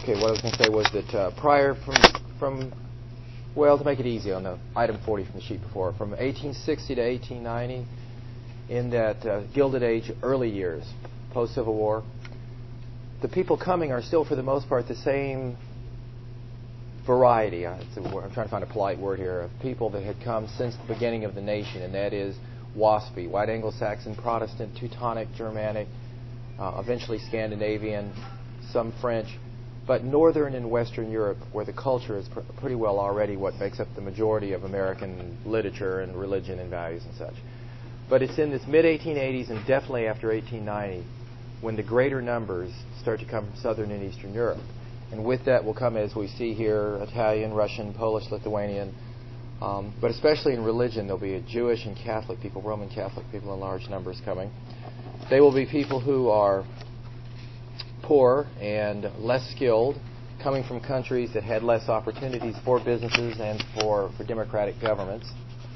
Okay, what I was going to say was that prior from well, to make it easy on the item 40 from the sheet before, from 1860 to 1890, in that Gilded Age early years, post-Civil War, the people coming are still, for the most part, the same variety. I'm trying to find a polite word here, of people that had come since the beginning of the nation, and that is WASPy, White Anglo-Saxon, Protestant, Teutonic, Germanic, eventually Scandinavian, some French, but Northern and Western Europe, where the culture is pretty well already what makes up the majority of American literature and religion and values and such. But it's in this mid-1880s and definitely after 1890 when the greater numbers start to come from Southern and Eastern Europe. And with that will come, as we see here, Italian, Russian, Polish, Lithuanian, but especially in religion, there'll be Jewish and Catholic people, Roman Catholic people in large numbers coming. They will be people who are poor and less skilled, coming from countries that had less opportunities for businesses and for democratic governments.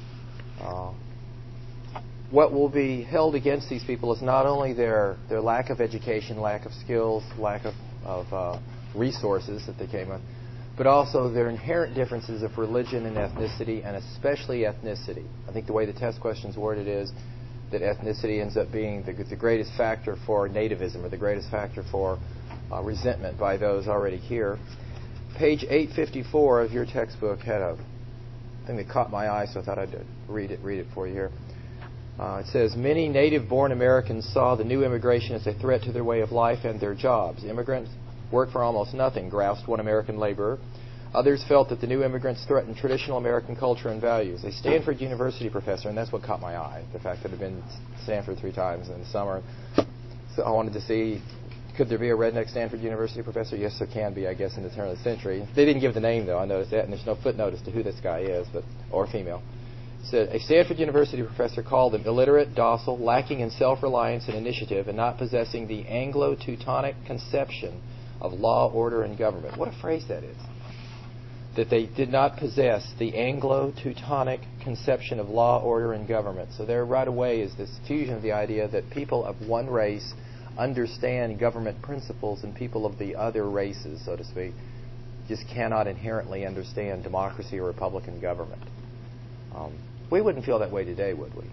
What will be held against these people is not only their lack of education, lack of skills, lack of resources that they came with, but also their inherent differences of religion and ethnicity, and especially ethnicity. I think the way the test question's worded is that ethnicity ends up being the greatest factor for nativism, or the greatest factor for resentment by those already here. Page 854 of your textbook had a thing that caught my eye, so I thought I'd read it for you here. It says, many native-born Americans saw the new immigration as a threat to their way of life and their jobs. Immigrants work for almost nothing, groused one American laborer. Others felt that the new immigrants threatened traditional American culture and values. A Stanford University professor, and that's what caught my eye, the fact that I'd been to Stanford 3 times in the summer. So I wanted to see, could there be a redneck Stanford University professor? Yes, there can be, I guess, in the turn of the century. They didn't give the name, though, I noticed that, and there's no footnote as to who this guy is, or female. Said a Stanford University professor called them illiterate, docile, lacking in self-reliance and initiative, and not possessing the Anglo-Teutonic conception of law, order, and government. What a phrase that is. That they did not possess the Anglo-Teutonic conception of law, order, and government. So there right away is this fusion of the idea that people of one race understand government principles and people of the other races, so to speak, just cannot inherently understand democracy or republican government. We wouldn't feel that way today, would we?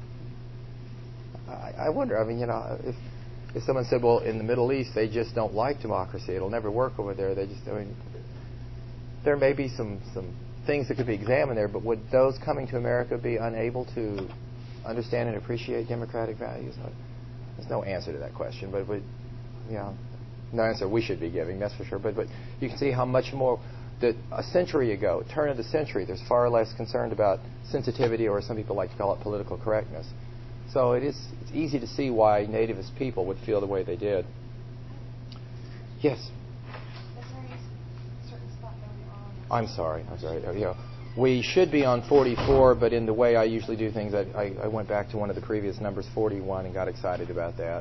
I wonder, if someone said, well, in the Middle East, they just don't like democracy. It'll never work over there. There may be some things that could be examined there, but would those coming to America be unable to understand and appreciate democratic values? There's no answer to that question, but no answer we should be giving, that's for sure. But you can see how much more that a century ago, turn of the century, there's far less concerned about sensitivity, or some people like to call it political correctness. So it's easy to see why nativist people would feel the way they did. Yes? Is there a certain spot that we're on? I'm sorry. We should be on 44, but in the way I usually do things, I went back to one of the previous numbers, 41, and got excited about that.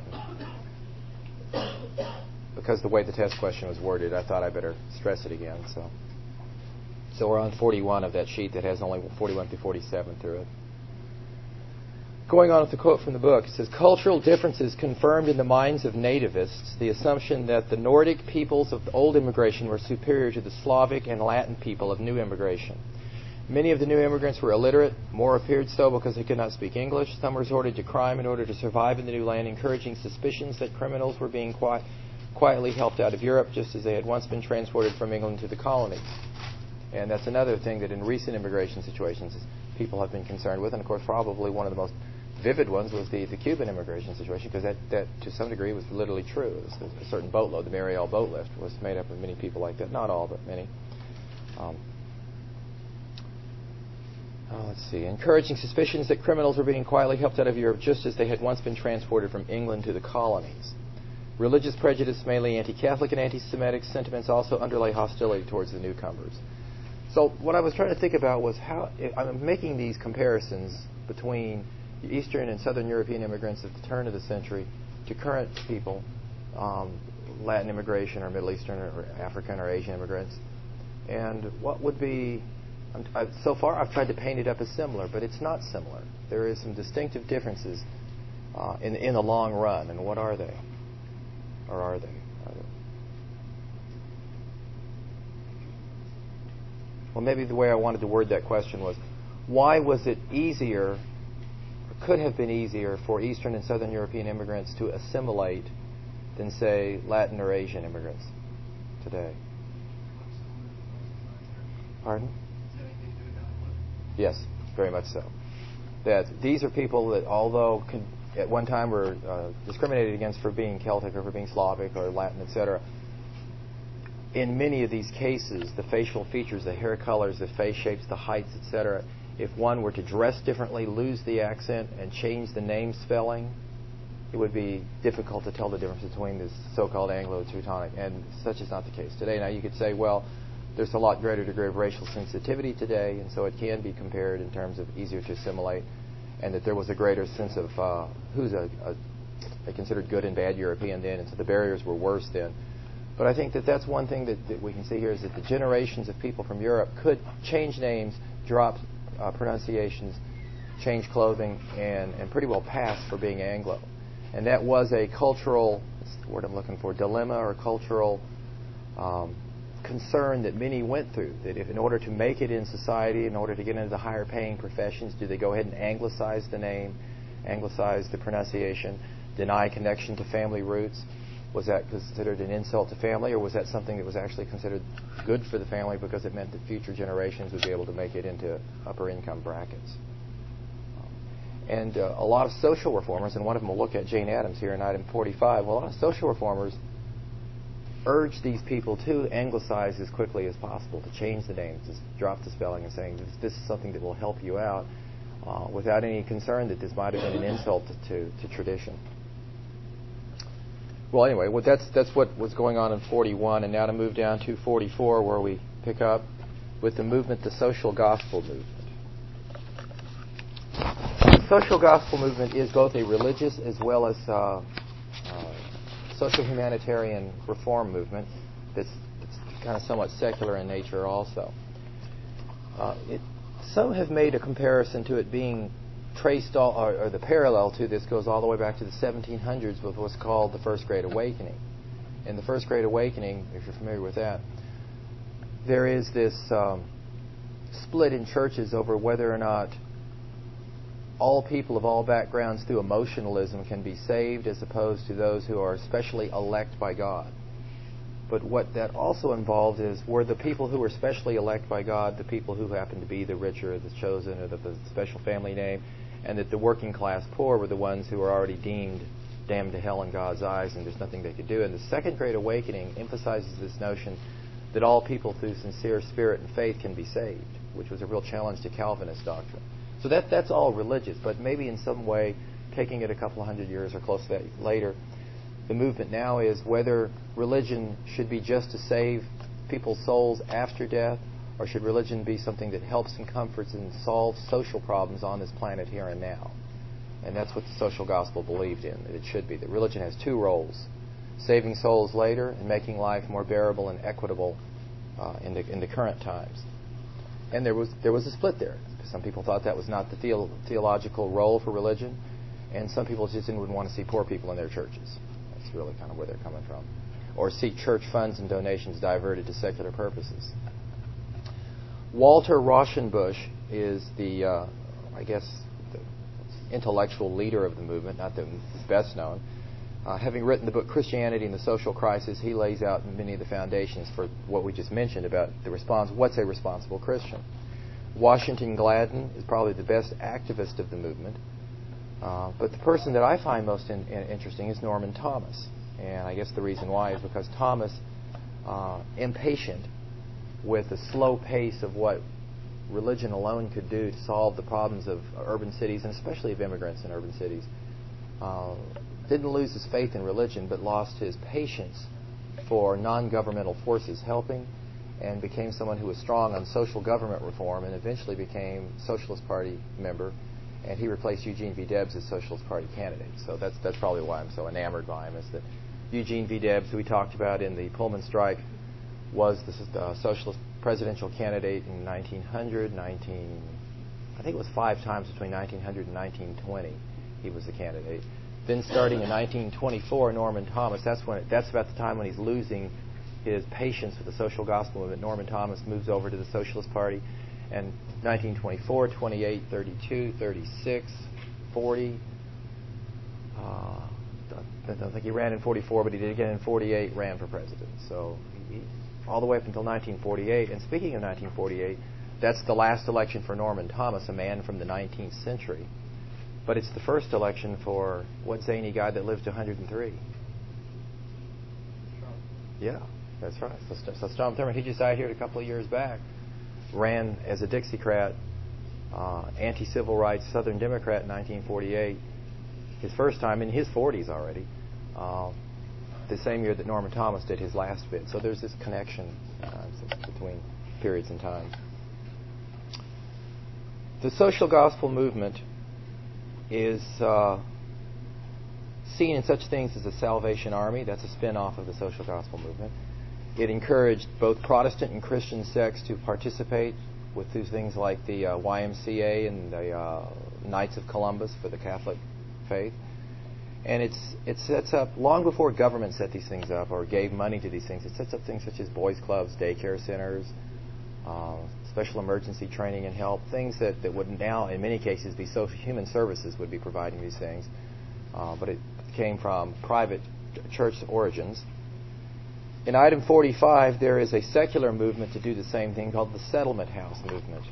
Because the way the test question was worded, I thought I better stress it again. So we're on 41 of that sheet that has only 41 through 47 through it. Going on with the quote from the book, it says, cultural differences confirmed in the minds of nativists the assumption that the Nordic peoples of the old immigration were superior to the Slavic and Latin people of new immigration. Many of the new immigrants were illiterate. More appeared so because they could not speak English. Some resorted to crime in order to survive in the new land, encouraging suspicions that criminals were being quietly helped out of Europe, just as they had once been transported from England to the colonies. And that's another thing that in recent immigration situations people have been concerned with. And, of course, probably one of the most vivid ones was the Cuban immigration situation, because that to some degree was literally true. A certain boatload, the Mariel boat lift, was made up of many people like that. Not all, but many. Let's see. Encouraging suspicions that criminals were being quietly helped out of Europe, just as they had once been transported from England to the colonies. Religious prejudice, mainly anti-Catholic and anti-Semitic sentiments, also underlay hostility towards the newcomers. So what I was trying to think about was how I'm making these comparisons between the Eastern and Southern European immigrants at the turn of the century to current people, Latin immigration or Middle Eastern or African or Asian immigrants, and what would be. So far, I've tried to paint it up as similar, but it's not similar. There is some distinctive differences in the long run, and what are they? Or are they? well, maybe the way I wanted to word that question was, why was it easier, or could have been easier, for Eastern and Southern European immigrants to assimilate than, say, Latin or Asian immigrants today? Pardon? Yes, very much so. That these are people that, although at one time were discriminated against for being Celtic or for being Slavic or Latin, etc., in many of these cases, the facial features, the hair colors, the face shapes, the heights, etc., if one were to dress differently, lose the accent, and change the name spelling, it would be difficult to tell the difference between this so-called Anglo-Teutonic, and such is not the case today. Now, you could say, well, there's a lot greater degree of racial sensitivity today, and so it can be compared in terms of easier to assimilate, and that there was a greater sense of who's a considered good and bad European then, and so the barriers were worse then. But I think that that's one thing that we can see here, is that the generations of people from Europe could change names, drop pronunciations, change clothing, and pretty well pass for being Anglo. And that was a cultural, what's the word I'm looking for, dilemma or cultural concern that many went through. That if in order to make it in society, in order to get into the higher paying professions, do they go ahead and anglicize the name, anglicize the pronunciation, deny connection to family roots? Was that considered an insult to family, or was that something that was actually considered good for the family because it meant that future generations would be able to make it into upper income brackets? And a lot of social reformers, and one of them will look at Jane Addams here in item 45, well, a lot of social reformers urged these people to anglicize as quickly as possible, to change the names, to drop the spelling, and saying this is something that will help you out, without any concern that this might have been an insult to tradition. Well, anyway, that's what was going on in 41, and now to move down to 44, where we pick up with the movement, the social gospel movement. The social gospel movement is both a religious as well as social humanitarian reform movement that's kind of somewhat secular in nature also. Some have made a comparison to it being traced, or the parallel to this goes all the way back to the 1700s with what's called the First Great Awakening. In the First Great Awakening, if you're familiar with that, there is this split in churches over whether or not all people of all backgrounds through emotionalism can be saved, as opposed to those who are specially elect by God. But what that also involved is, were the people who were specially elect by God the people who happened to be the richer, or the chosen, or the special family name, and that the working class poor were the ones who were already deemed damned to hell in God's eyes, and there's nothing they could do. And the Second Great Awakening emphasizes this notion that all people through sincere spirit and faith can be saved, which was a real challenge to Calvinist doctrine. So that's all religious, but maybe in some way, taking it a couple of hundred years or close to that later, the movement now is whether religion should be just to save people's souls after death, or should religion be something that helps and comforts and solves social problems on this planet here and now? And that's what the social gospel believed in, that it should be. That religion has two roles: saving souls later and making life more bearable and equitable in the current times. And there was a split there. Some people thought that was not the theological role for religion, and some people just didn't want to see poor people in their churches. That's really kind of where they're coming from. Or see church funds and donations diverted to secular purposes. Walter Rauschenbusch is the intellectual leader of the movement, not the best known. Having written the book Christianity and the Social Crisis, he lays out many of the foundations for what we just mentioned about the response. What's a responsible Christian? Washington Gladden is probably the best activist of the movement. But the person that I find most interesting is Norman Thomas. And I guess the reason why is because Thomas, impatient with the slow pace of what religion alone could do to solve the problems of urban cities, and especially of immigrants in urban cities, didn't lose his faith in religion, but lost his patience for non-governmental forces helping, and became someone who was strong on social government reform, and eventually became Socialist Party member, and he replaced Eugene V. Debs as Socialist Party candidate. So that's probably why I'm so enamored by him, is that Eugene V. Debs, who we talked about in the Pullman strike, was the socialist presidential candidate in 1900, I think it was 5 times between 1900 and 1920 he was the candidate. Then starting in 1924, Norman Thomas, that's about the time when he's losing his patience with the social gospel movement, Norman Thomas moves over to the Socialist Party, and 1924, 28, 32, 36, 40. I don't think he ran in 44, but he did again in 48, ran for president. So all the way up until 1948. And speaking of 1948, that's the last election for Norman Thomas, a man from the 19th century. But it's the first election for what zany guy that lived to 103? Yeah, that's right. So Strom Thurmond, he just died here a couple of years back, ran as a Dixiecrat, anti-civil rights Southern Democrat in 1948. His first time in his 40s already, the same year that Norman Thomas did his last bid. So there's this connection between periods and times. The social gospel movement is seen in such things as a Salvation Army. That's a spin-off of the social gospel movement. It encouraged both Protestant and Christian sects to participate with these things like the YMCA and the Knights of Columbus for the Catholic faith. And it sets up, long before government set these things up or gave money to these things, it sets up things such as boys clubs, daycare centers, special emergency training and help, things that would now, in many cases, be social human services would be providing these things. But it came from private church origins. In item 45, there is a secular movement to do the same thing called the Settlement House movement.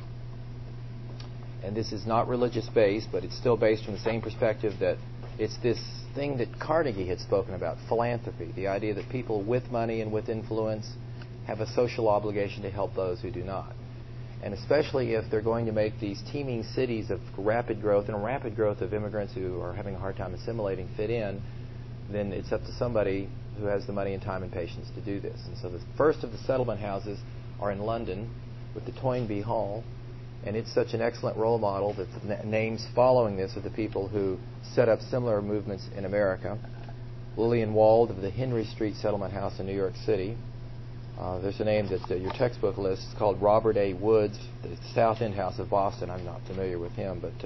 And this is not religious-based, but it's still based from the same perspective that it's this thing that Carnegie had spoken about, philanthropy, the idea that people with money and with influence have a social obligation to help those who do not. And especially if they're going to make these teeming cities of rapid growth and a rapid growth of immigrants who are having a hard time assimilating fit in, then it's up to somebody who has the money and time and patience to do this. And so the first of the settlement houses are in London with the Toynbee Hall, and it's such an excellent role model that the names following this are the people who set up similar movements in America. Lillian Wald of the Henry Street Settlement House in New York City. There's a name that your textbook lists called Robert A. Woods, the South End House of Boston. I'm not familiar with him, but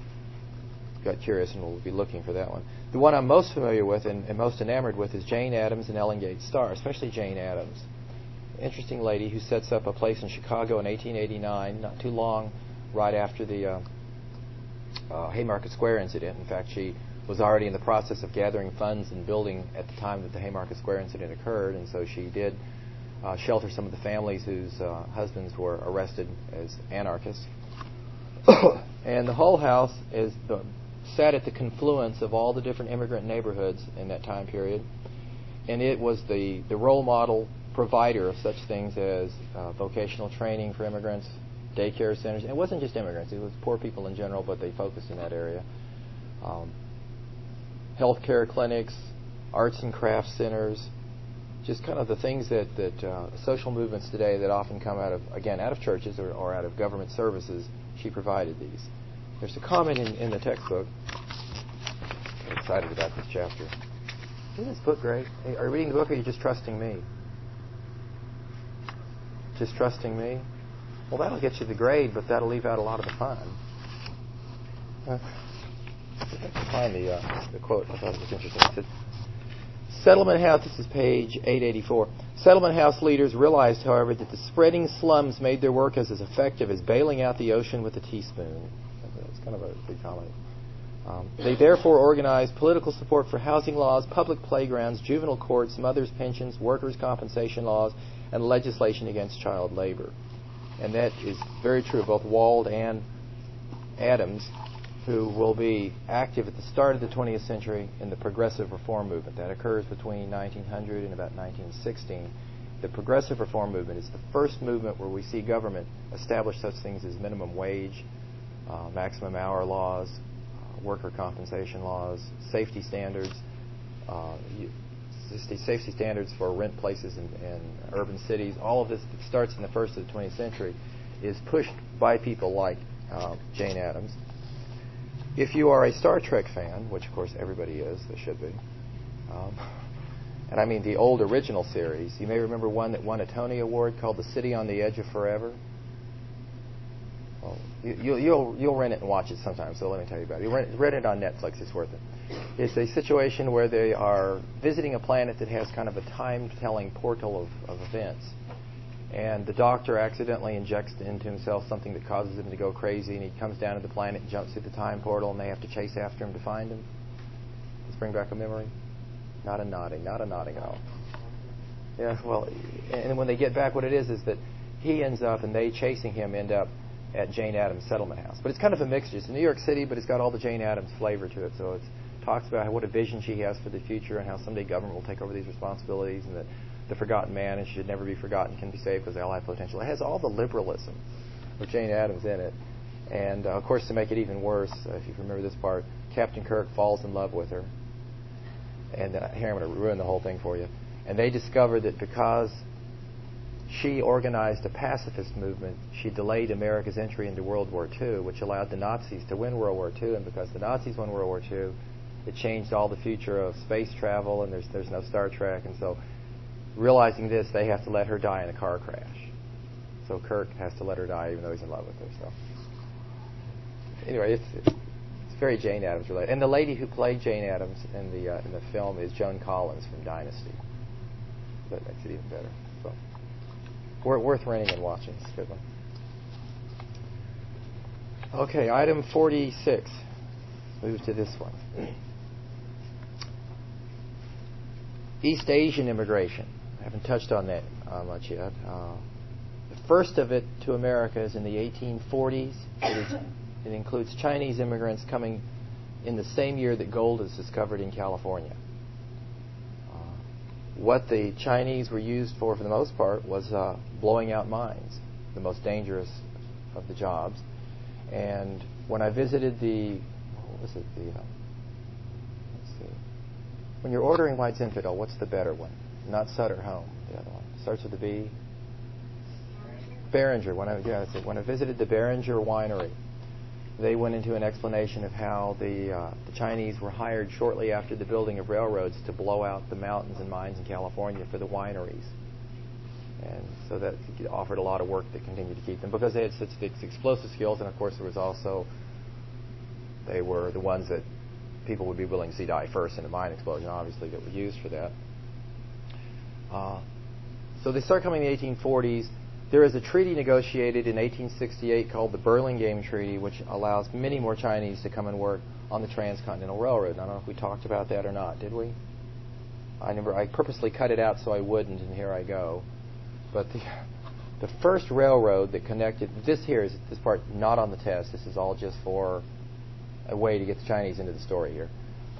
got curious and we'll be looking for that one. The one I'm most familiar with and most enamored with is Jane Addams and Ellen Gates Starr, especially Jane Addams. Interesting lady who sets up a place in Chicago in 1889, not too long right after the Haymarket Square incident. In fact, she was already in the process of gathering funds and building at the time that the Haymarket Square incident occurred, and so she did shelter some of the families whose husbands were arrested as anarchists. And the Hull House sat at the confluence of all the different immigrant neighborhoods in that time period, and it was the role model provider of such things as vocational training for immigrants, daycare centers. And it wasn't just immigrants, it was poor people in general, but they focused in that area. Healthcare clinics, arts and crafts centers, just kind of the things that social movements today that often come out of churches or out of government services, she provided these. There's a comment in the textbook. I'm excited about this chapter. Isn't this book great? Hey, are you reading the book or are you just trusting me? Just trusting me? Well, that'll get you the grade, but that'll leave out a lot of the fun. I can find the quote. I thought it was interesting. It said, Settlement House, this is page 884. Settlement House leaders realized, however, that the spreading slums made their work as effective as bailing out the ocean with a teaspoon. That's kind of a big comment. They therefore organized political support for housing laws, public playgrounds, juvenile courts, mothers' pensions, workers' compensation laws, and legislation against child labor. And that is very true of both Wald and Adams, who will be active at the start of the 20th century in the progressive reform movement. That occurs between 1900 and about 1916. The progressive reform movement is the first movement where we see government establish such things as minimum wage, maximum hour laws, worker compensation laws, safety standards, safety standards for rent places in urban cities. All of this that starts in the first of the 20th century is pushed by people like Jane Addams. If you are a Star Trek fan, which of course everybody is, they should be, and I mean the old original series, you may remember one that won a Tony Award called The City on the Edge of Forever. Well, you'll rent it and watch it sometime, so let me tell you about it. You rent it on Netflix, it's worth it. It's a situation where they are visiting a planet that has kind of a time-telling portal of events. And the doctor accidentally injects into himself something that causes him to go crazy, and he comes down to the planet and jumps through the time portal, and they have to chase after him to find him. Let's bring back a memory. Not a nodding at all. Yeah, well, and when they get back, what it is that he ends up, and they chasing him end up at Jane Addams' settlement house. But it's kind of a mixture. It's in New York City, but it's got all the Jane Addams flavor to it. So it talks about what a vision she has for the future and how someday government will take over these responsibilities, and that the forgotten man, and she should never be forgotten, can be saved because ally potential. It has all the liberalism of Jane Addams in it. And, of course, to make it even worse, if you remember this part, Captain Kirk falls in love with her. And here I'm going to ruin the whole thing for you. And they discover that because she organized a pacifist movement, she delayed America's entry into World War II, which allowed the Nazis to win World War II. And because the Nazis won World War II, it changed all the future of space travel, and there's no Star Trek. And so, realizing this, they have to let her die in a car crash. So Kirk has to let her die, even though he's in love with her. So, anyway, it's very Jane Addams related. And the lady who played Jane Addams in the film is Joan Collins from Dynasty. So that makes it even better. So, worth renting and watching. It's a good one. Okay, item 46. Move to this one. East Asian immigration. I haven't touched on that much yet. The first of it to America is in the 1840s. It includes Chinese immigrants coming in the same year that gold is discovered in California. What the Chinese were used for the most part, was blowing out mines, the most dangerous of the jobs. And when I visited let's see. When you're ordering White Zinfandel, what's the better one? Not Sutter Home, the other one. Starts with a B. Beringer. When I visited the Beringer winery, they went into an explanation of how the Chinese were hired shortly after the building of railroads to blow out the mountains and mines in California for the wineries. And so that offered a lot of work that continued to keep them, because they had such explosive skills, and of course there was also, they were the ones that people would be willing to see die first in a mine explosion, obviously, that were used for that. So they start coming in the 1840s. There is a treaty negotiated in 1868 called the Burlingame Treaty, which allows many more Chinese to come and work on the Transcontinental Railroad. And I don't know if we talked about that or not, did we? I purposely cut it out so I wouldn't, and here I go. But the first railroad that connected, this part not on the test. This is all just for a way to get the Chinese into the story here.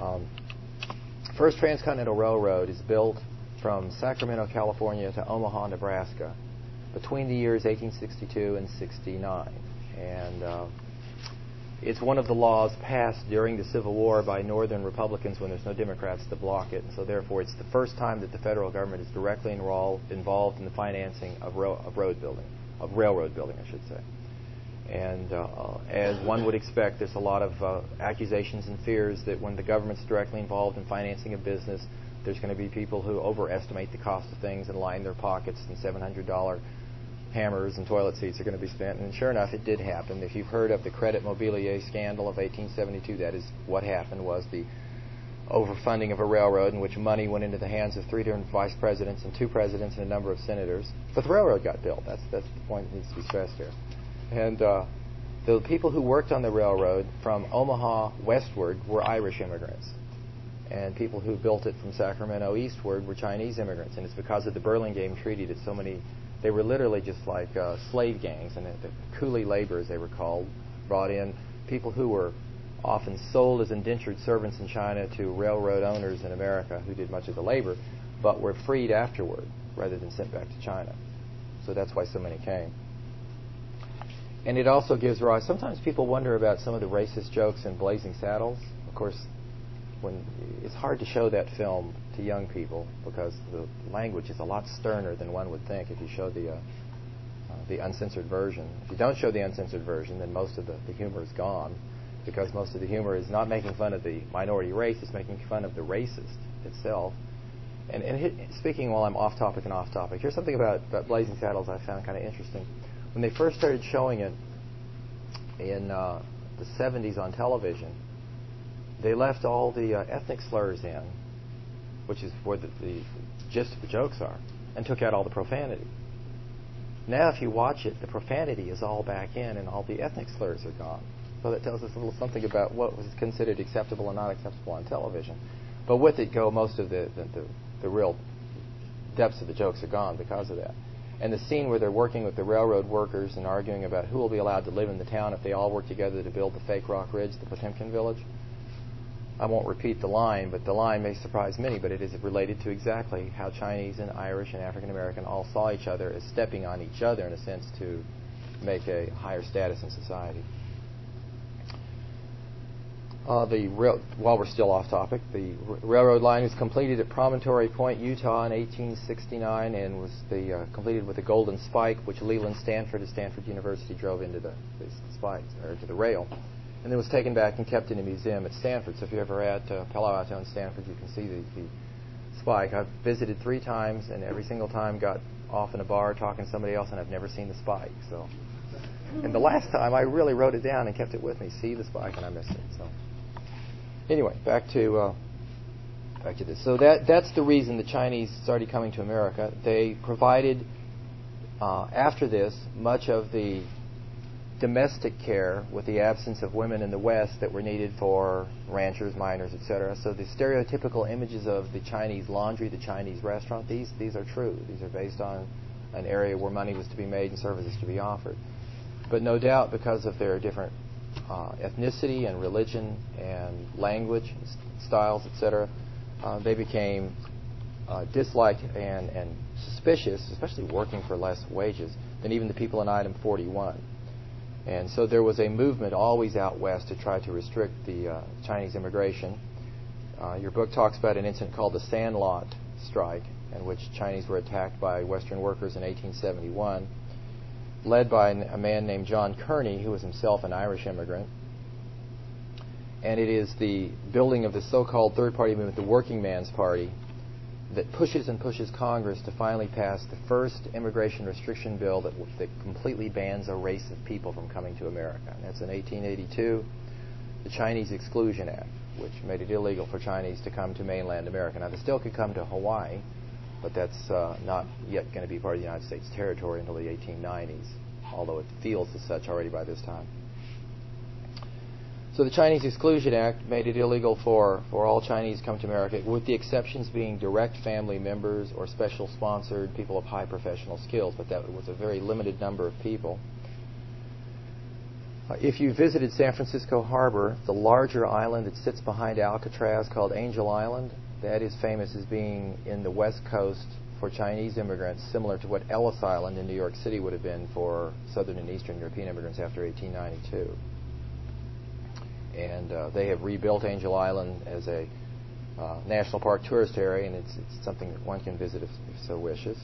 First Transcontinental Railroad is built from Sacramento, California to Omaha, Nebraska, between the years 1862 and 69. And it's one of the laws passed during the Civil War by Northern Republicans when there's no Democrats to block it. And so therefore it's the first time that the federal government is directly involved in the financing of railroad building, I should say. And as one would expect, there's a lot of accusations and fears that when the government's directly involved in financing a business, there's going to be people who overestimate the cost of things and line their pockets, and $700 hammers and toilet seats are going to be spent. And sure enough, it did happen. If you've heard of the Credit Mobilier scandal of 1872, that is what happened, was the overfunding of a railroad in which money went into the hands of 3 different vice presidents and 2 presidents and a number of senators. But the railroad got built. That's the point that needs to be stressed here. And the people who worked on the railroad from Omaha westward were Irish immigrants. And people who built it from Sacramento eastward were Chinese immigrants. And it's because of the Burlingame Treaty that so many, they were literally just like slave gangs. And the coolie laborers, they were called, brought in people who were often sold as indentured servants in China to railroad owners in America who did much of the labor, but were freed afterward rather than sent back to China. So that's why so many came. And it also gives rise, sometimes people wonder about some of the racist jokes in Blazing Saddles. Of course, it's hard to show that film to young people because the language is a lot sterner than one would think if you show the uncensored version. If you don't show the uncensored version, then most of the humor is gone, because most of the humor is not making fun of the minority race, it's making fun of the racist itself. And speaking while I'm off topic, here's something about Blazing Saddles I found kind of interesting. When they first started showing it in the 70s on television, they left all the ethnic slurs in, which is where the gist of the jokes are, and took out all the profanity. Now, if you watch it, the profanity is all back in, and all the ethnic slurs are gone. So that tells us a little something about what was considered acceptable and not acceptable on television. But with it go most of the real depths of the jokes are gone because of that. And the scene where they're working with the railroad workers and arguing about who will be allowed to live in the town if they all work together to build the fake Rock Ridge, the Potemkin village. I won't repeat the line, but the line may surprise many, but it is related to exactly how Chinese and Irish and African American all saw each other as stepping on each other in a sense to make a higher status in society. While we're still off topic, the railroad line was completed at Promontory Point, Utah in 1869 and was completed with the Golden Spike, which Leland Stanford at Stanford University drove into the spikes, or to the rail. And then was taken back and kept in a museum at Stanford. So if you're ever at Palo Alto and Stanford, you can see the spike. I've visited 3 times, and every single time got off in a bar talking to somebody else, and I've never seen the spike. So, and the last time I really wrote it down and kept it with me. See the spike, and I missed it. So anyway, back to this. So that's the reason the Chinese started coming to America. They provided after this much of the domestic care with the absence of women in the West that were needed for ranchers, miners, etc. So the stereotypical images of the Chinese laundry, the Chinese restaurant, these are true. These are based on an area where money was to be made and services to be offered. But no doubt, because of their different ethnicity and religion and language styles, etc., they became disliked and suspicious, especially working for less wages than even the people in item 41. And so there was a movement always out west to try to restrict the Chinese immigration. Your book talks about an incident called the Sandlot Strike, in which Chinese were attacked by Western workers in 1871, led by a man named John Kearney, who was himself an Irish immigrant. And it is the building of the so-called third-party movement, the Working Man's Party, that pushes and pushes Congress to finally pass the first immigration restriction bill that completely bans a race of people from coming to America. And that's in 1882, the Chinese Exclusion Act, which made it illegal for Chinese to come to mainland America. Now, they still could come to Hawaii, but that's not yet going to be part of the United States territory until the 1890s, although it feels as such already by this time. So the Chinese Exclusion Act made it illegal for all Chinese to come to America, with the exceptions being direct family members or special sponsored people of high professional skills, but that was a very limited number of people. If you visited San Francisco Harbor, the larger island that sits behind Alcatraz called Angel Island, that is famous as being in the West Coast for Chinese immigrants, similar to what Ellis Island in New York City would have been for Southern and Eastern European immigrants after 1892. And they have rebuilt Angel Island as a national park tourist area, and it's something that one can visit if so wishes.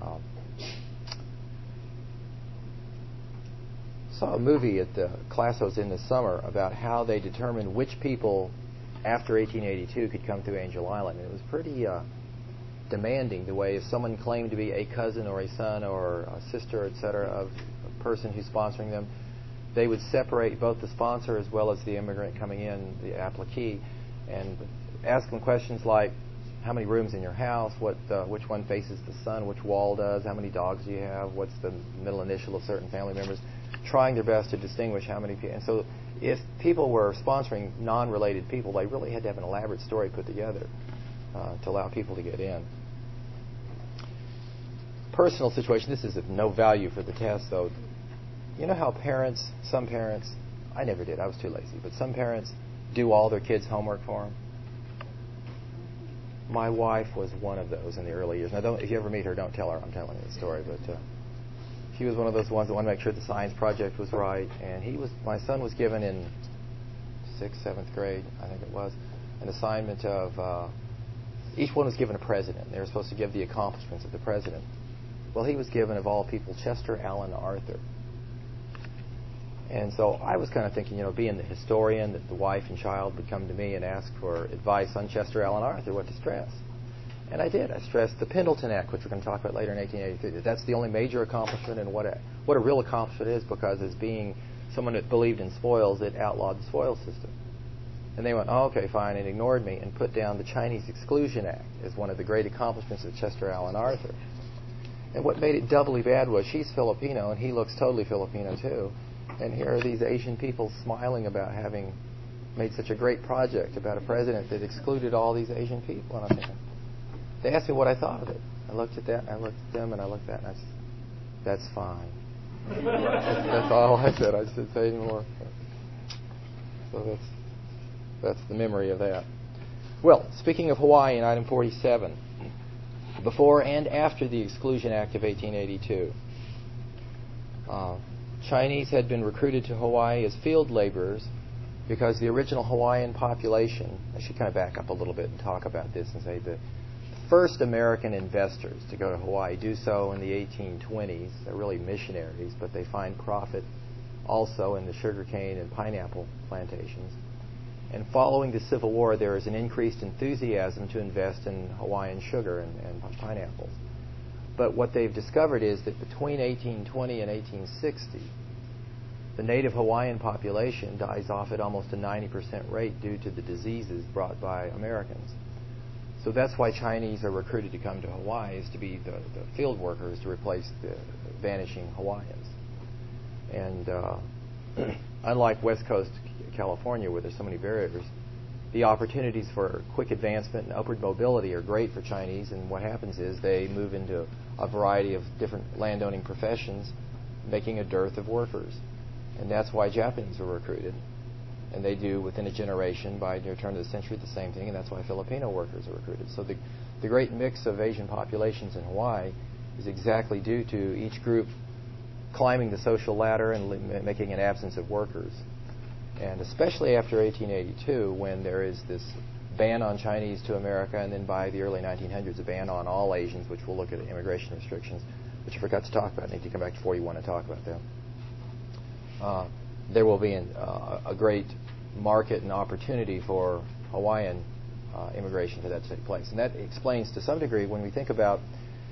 Saw a movie at the Classos in the summer about how they determined which people after 1882 could come through Angel Island. And it was pretty demanding, the way if someone claimed to be a cousin or a son or a sister, etc., of a person who's sponsoring them, they would separate both the sponsor as well as the immigrant coming in, the applicee, and ask them questions like, how many rooms in your house, which one faces the sun, which wall does, how many dogs do you have, what's the middle initial of certain family members, trying their best to distinguish how many people. And so if people were sponsoring non-related people, they really had to have an elaborate story put together to allow people to get in. Personal situation, this is of no value for the test, though. You know how some parents, I never did, I was too lazy, but some parents do all their kids' homework for them? My wife was one of those in the early years. Now, if you ever meet her, don't tell her I'm telling you the story, but she was one of those ones that wanted to make sure the science project was right. And my son was given in 6th, 7th grade, I think it was, an assignment of, each one was given a president. They were supposed to give the accomplishments of the president. Well, he was given, of all people, Chester Alan Arthur. And so I was kind of thinking, being the historian, that the wife and child would come to me and ask for advice on Chester Alan Arthur, what to stress. And I did. I stressed the Pendleton Act, which we're going to talk about later in 1883. That's the only major accomplishment, and what a real accomplishment is, because as being someone that believed in spoils, it outlawed the spoils system. And they went, oh, okay, fine, and ignored me and put down the Chinese Exclusion Act as one of the great accomplishments of Chester Alan Arthur. And what made it doubly bad was she's Filipino, and he looks totally Filipino, too. And here are these Asian people smiling about having made such a great project about a president that excluded all these Asian people. And I'm thinking, they asked me what I thought of it. I looked at that, and I looked at them, and I looked at that, and I said, that's fine. That's all I said. I didn't say anymore. So that's the memory of that. Well, speaking of Hawaii in item 47, before and after the Exclusion Act of 1882, Chinese had been recruited to Hawaii as field laborers because the original Hawaiian population, I should kind of back up a little bit and talk about this and say the first American investors to go to Hawaii do so in the 1820s. They're really missionaries, but they find profit also in the sugarcane and pineapple plantations. And following the Civil War, there is an increased enthusiasm to invest in Hawaiian sugar and pineapples. But what they've discovered is that between 1820 and 1860, the native Hawaiian population dies off at almost a 90% rate due to the diseases brought by Americans. So that's why Chinese are recruited to come to Hawaii, is to be the field workers to replace the vanishing Hawaiians. And unlike West Coast California, where there's so many barriers, the opportunities for quick advancement and upward mobility are great for Chinese, and what happens is they move into a variety of different landowning professions, making a dearth of workers. And that's why Japanese were recruited. And they do, within a generation, by the turn of the century, the same thing, and that's why Filipino workers are recruited. So the great mix of Asian populations in Hawaii is exactly due to each group climbing the social ladder and making an absence of workers. And especially after 1882, when there is this ban on Chinese to America, and then by the early 1900s, a ban on all Asians, which we'll look at immigration restrictions, which I forgot to talk about. I need to come back to 41 and talk about them. There will be a great market and opportunity for Hawaiian immigration to that take place. And that explains to some degree when we think about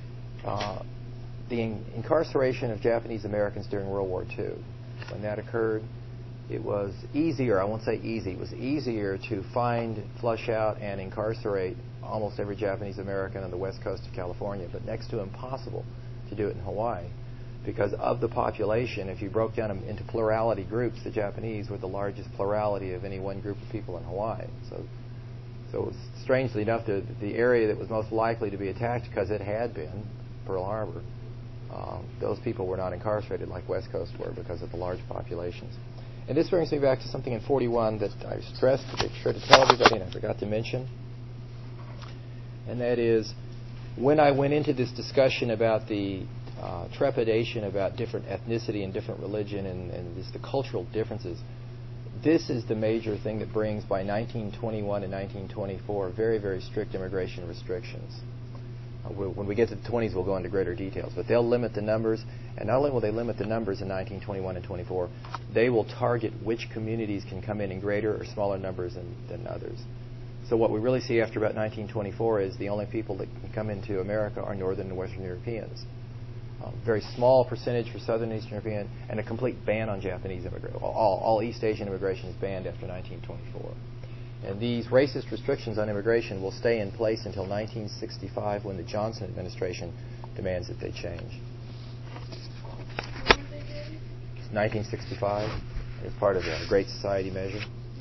the incarceration of Japanese Americans during World War II. When that occurred, it was easier, I won't say easy, it was easier to find, flush out, and incarcerate almost every Japanese American on the west coast of California, but next to impossible to do it in Hawaii. Because of the population, if you broke down them into plurality groups, the Japanese were the largest plurality of any one group of people in Hawaii. So strangely enough, the area that was most likely to be attacked, because it had been Pearl Harbor, those people were not incarcerated like West Coast were because of the large populations. And this brings me back to something in 41 that I stressed to make sure to tell everybody, and I forgot to mention. And that is, when I went into this discussion about the trepidation about different ethnicity and different religion and just the cultural differences, this is the major thing that brings, by 1921 and 1924, very, very strict immigration restrictions. When we get to the 20s, we'll go into greater details. But they'll limit the numbers, and not only will they limit the numbers in 1921 and 24, they will target which communities can come in greater or smaller numbers than others. So what we really see after about 1924 is the only people that can come into America are Northern and Western Europeans. Very small percentage for Southern and Eastern European, and a complete ban on Japanese immigration. All East Asian immigration is banned after 1924. And these racist restrictions on immigration will stay in place until 1965, when the Johnson administration demands that they change. 1965 as part of the Great Society measure.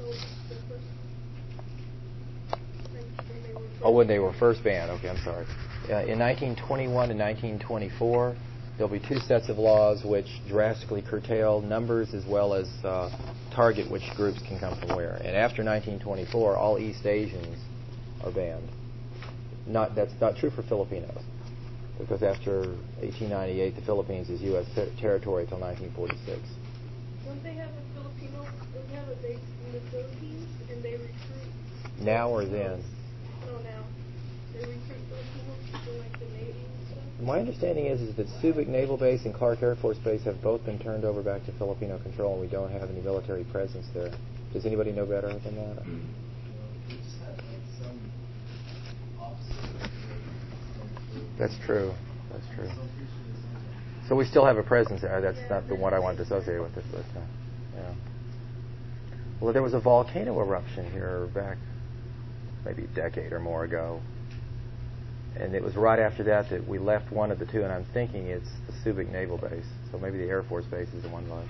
Oh, when they were first banned. Okay, I'm sorry. In 1921 and 1924, there'll be two sets of laws which drastically curtail numbers as well as target which groups can come from where. And after 1924, all East Asians are banned. That's not true for Filipinos, because after 1898, the Philippines is U.S. territory until 1946. Don't they have a Filipino? Don't they have a base in the Philippines, and they recruit? Now or then? No, now. They recruit Filipinos for like the Navy and stuff. My understanding is that Subic Naval Base and Clark Air Force Base have both been turned over back to Filipino control, and we don't have any military presence there. Does anybody know better than that? We just have like some officers. That's true. That's true. So we still have a presence there. That's not the one I wanted to associate with it, but yeah. Well, there was a volcano eruption here back maybe a decade or more ago. And it was right after that that we left one of the two, and I'm thinking it's the Subic Naval Base. So maybe the Air Force Base is the one line.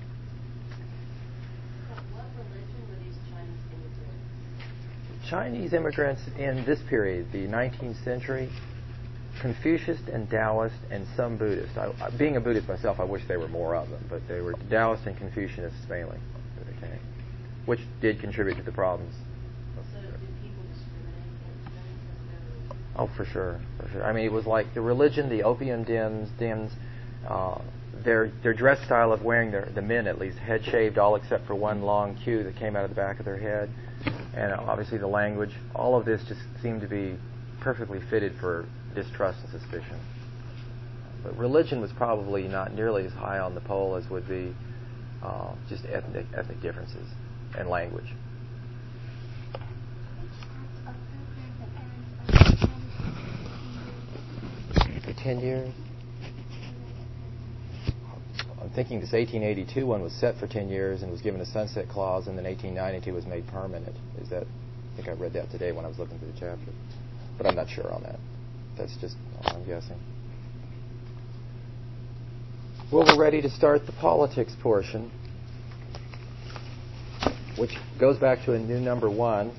What religion were these Chinese immigrants? Chinese immigrants in this period, the 19th century, Confucius and Taoist and some Buddhists. Being a Buddhist myself, I wish there were more of them, but they were Taoist and Confucianists mainly that came, which did contribute to the problems. So do people discriminate against them because they're... Oh, for sure, for sure. I mean, it was like the religion, the opium dens, their dress style of wearing the men at least head shaved, all except for one long queue that came out of the back of their head, and obviously the language. All of this just seemed to be perfectly fitted for distrust and suspicion. But religion was probably not nearly as high on the pole as would be just ethnic differences and language. For 10 years? I'm thinking this 1882 one was set for 10 years and was given a sunset clause, and then 1892 was made permanent. I think I read that today when I was looking through the chapter. But I'm not sure on that. That's just all I'm guessing. Well, we're ready to start the politics portion, which goes back to a new number 1.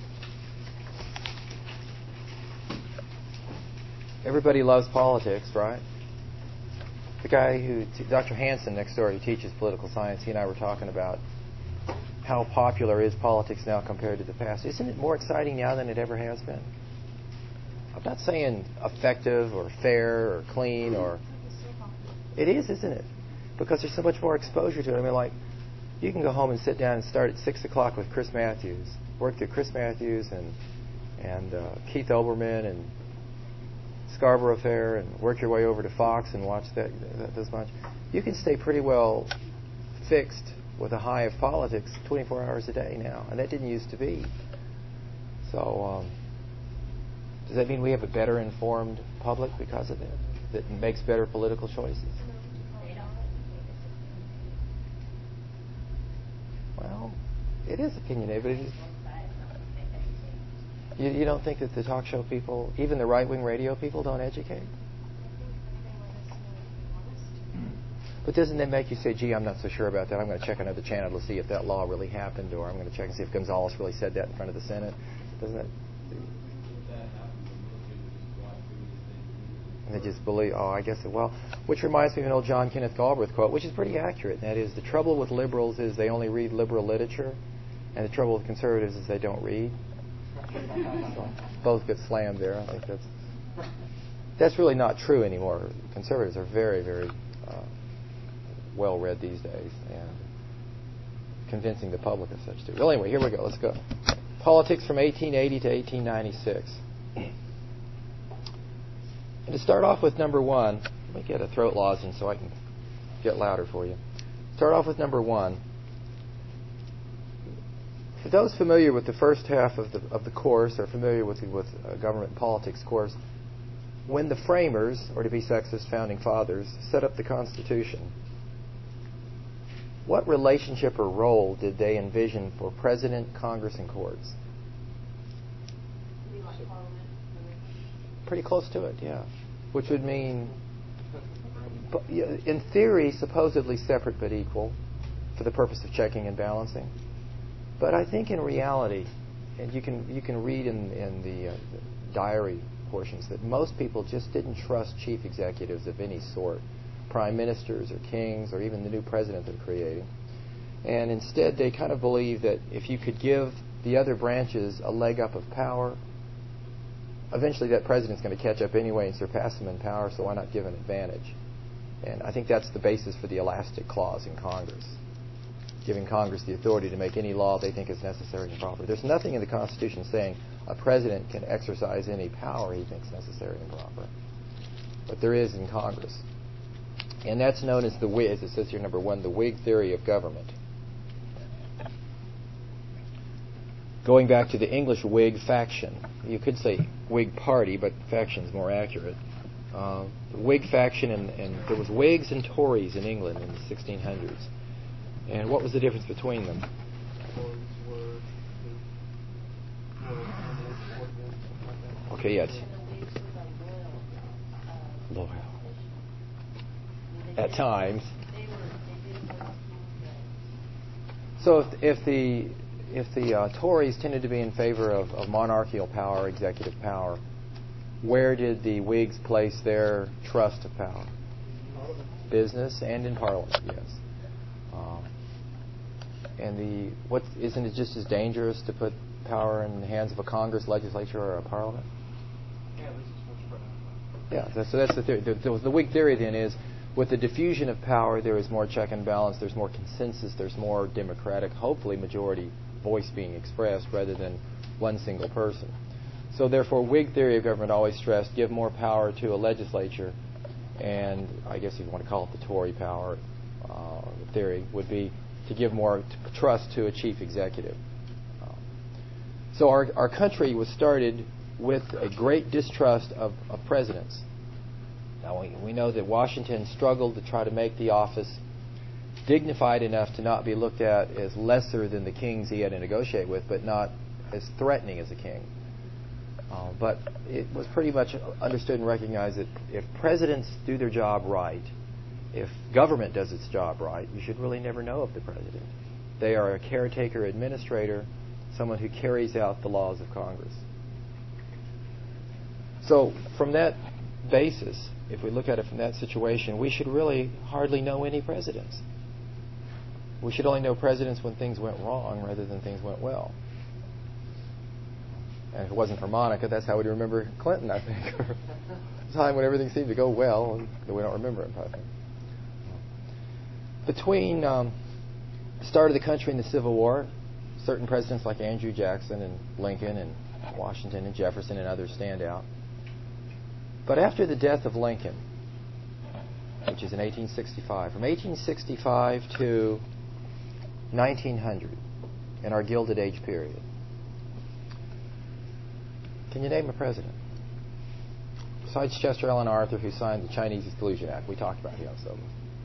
Everybody loves politics, right? The guy Dr. Hansen next door, who teaches political science, he and I were talking about how popular is politics now compared to the past. Isn't it more exciting now than it ever has been? I'm not saying effective or fair or clean or... It is, isn't it? Because there's so much more exposure to it. I mean, like, you can go home and sit down and start at 6 o'clock with Chris Matthews. Work through Chris Matthews and Keith Olbermann and Scarborough Fair and work your way over to Fox and watch those much. You can stay pretty well fixed with a high of politics 24 hours a day now. And that didn't used to be. So... does that mean we have a better informed public because of that makes better political choices? Well, it is opinionated, but it is. You don't think that the talk show people, even the right-wing radio people, don't educate? But doesn't that make you say, gee, I'm not so sure about that. I'm going to check another channel to see if that law really happened, or I'm going to check and see if Gonzales really said that in front of the Senate? Doesn't that... And they just believe, I guess, well, which reminds me of an old John Kenneth Galbraith quote, which is pretty accurate. And that is, the trouble with liberals is they only read liberal literature, and the trouble with conservatives is they don't read. So both get slammed there. I think that's really not true anymore. Conservatives are very, very well read these days, and convincing the public of such too. Well, anyway, here we go. Let's go. Politics from 1880 to 1896. And to start off with number 1, let me get a throat lozenge so I can get louder for you. Start off with number 1. For those familiar with the first half of the course, or familiar with government and politics course, when the framers, or to be sexist, founding fathers, set up the Constitution, what relationship or role did they envision for President, Congress, and courts? Pretty close to it, yeah. Which would mean, in theory, supposedly separate but equal for the purpose of checking and balancing. But I think in reality, and you can read in the diary portions, that most people just didn't trust chief executives of any sort, prime ministers or kings or even the new president they're creating. And instead, they kind of believed that if you could give the other branches a leg up of power, eventually that president's going to catch up anyway and surpass them in power, so why not give an advantage? And I think that's the basis for the elastic clause in Congress, giving Congress the authority to make any law they think is necessary and proper. There's nothing in the Constitution saying a president can exercise any power he thinks necessary and proper. But there is in Congress. And that's known as the Whig, as it says here, number 1, the Whig theory of government. Going back to the English Whig faction. You could say Whig party, but faction's more accurate. The Whig faction, and there was Whigs and Tories in England in the 1600s. And what was the difference between them? Okay, yes. And the Whigs were the loyal. Loyal. Politician. At times. They did oppose the So if the Tories tended to be in favor of monarchical power, executive power, where did the Whigs place their trust of power? Business and in Parliament, yes. And isn't it just as dangerous to put power in the hands of a Congress, legislature, or a Parliament? Yeah, this is much better. Yeah, so that's the theory. The Whig theory then is, with the diffusion of power, there is more check and balance, there's more consensus, there's more democratic, hopefully majority voice being expressed rather than one single person. So therefore, Whig theory of government always stressed give more power to a legislature, and I guess if you want to call it the Tory power theory would be to give more trust to a chief executive. So our country was started with a great distrust of presidents. Now we know that Washington struggled to try to make the office dignified enough to not be looked at as lesser than the kings he had to negotiate with, but not as threatening as a king. But it was pretty much understood and recognized that if presidents do their job right, if government does its job right, you should really never know of the president. They are a caretaker administrator, someone who carries out the laws of Congress. So from that basis, if we look at it from that situation, we should really hardly know any presidents. We should only know presidents when things went wrong rather than things went well. And if it wasn't for Monica, that's how we'd remember Clinton, I think. A time when everything seemed to go well, and we don't remember him, I think. Between the start of the country and the Civil War, certain presidents like Andrew Jackson and Lincoln and Washington and Jefferson and others stand out. But after the death of Lincoln, which is in 1865, from 1865 to 1900, in our Gilded Age period, can you name a president? Besides Chester Alan Arthur, who signed the Chinese Exclusion Act. We talked about him. So.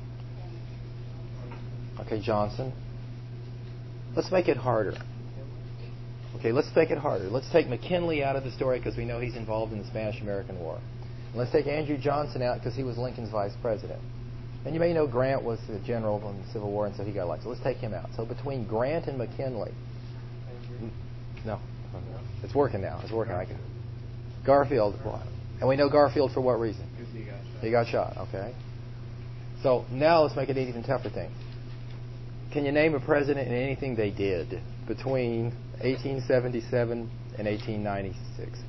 Okay, Johnson. Let's make it harder. Okay, let's make it harder. Let's take McKinley out of the story because we know he's involved in the Spanish-American War. And let's take Andrew Johnson out because he was Lincoln's vice president. And you may know Grant was the general in the Civil War, and so he got elected. So let's take him out. So between Grant and McKinley, no, it's working now. It's working. Garfield, and we know Garfield for what reason? He got shot. Okay. So now let's make it an even tougher thing. Can you name a president and anything they did between 1877 and 1896?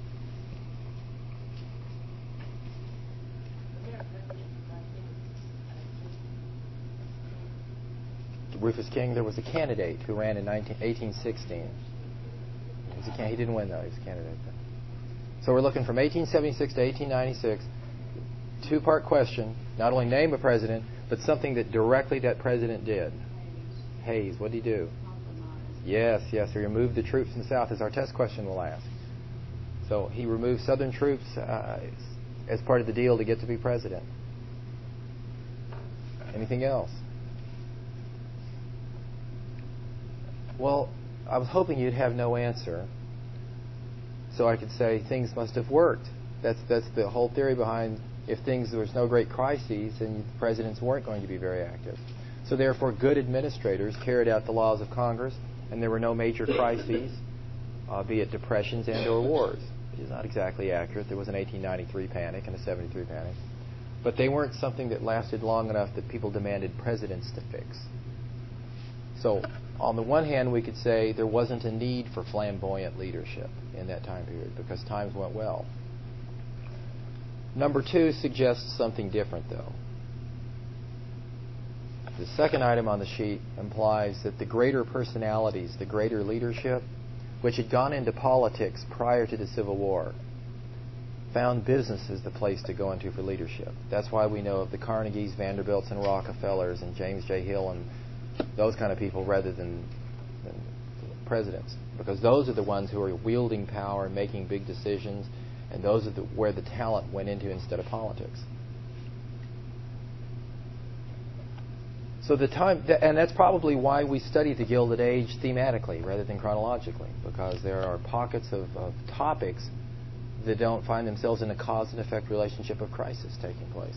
Rufus King. There was a candidate who ran in 1816. He didn't win, though. He was a candidate. So we're looking from 1876 to 1896. Two-part question. Not only name a president, but something that directly that president did. Hayes, what did he do? Yes. He removed the troops in the South, as our test question will ask. So he removed Southern troops as part of the deal to get to be president. Anything else? Well, I was hoping you'd have no answer, so I could say things must have worked. That's the whole theory behind if there was no great crises, then the presidents weren't going to be very active. So therefore, good administrators carried out the laws of Congress, and there were no major crises, be it depressions and or wars, which is not exactly accurate. There was an 1893 panic and a 73 panic. But they weren't something that lasted long enough that people demanded presidents to fix. So on the one hand, we could say there wasn't a need for flamboyant leadership in that time period because times went well. Number two suggests something different, though. The second item on the sheet implies that the greater personalities, the greater leadership, which had gone into politics prior to the Civil War, found business as the place to go into for leadership. That's why we know of the Carnegies, Vanderbilts, and Rockefellers, and James J. Hill, and those kind of people rather than presidents. Because those are the ones who are wielding power and making big decisions, and those are where the talent went into instead of politics. So and that's probably why we study the Gilded Age thematically rather than chronologically, because there are pockets of topics that don't find themselves in a cause and effect relationship of crisis taking place.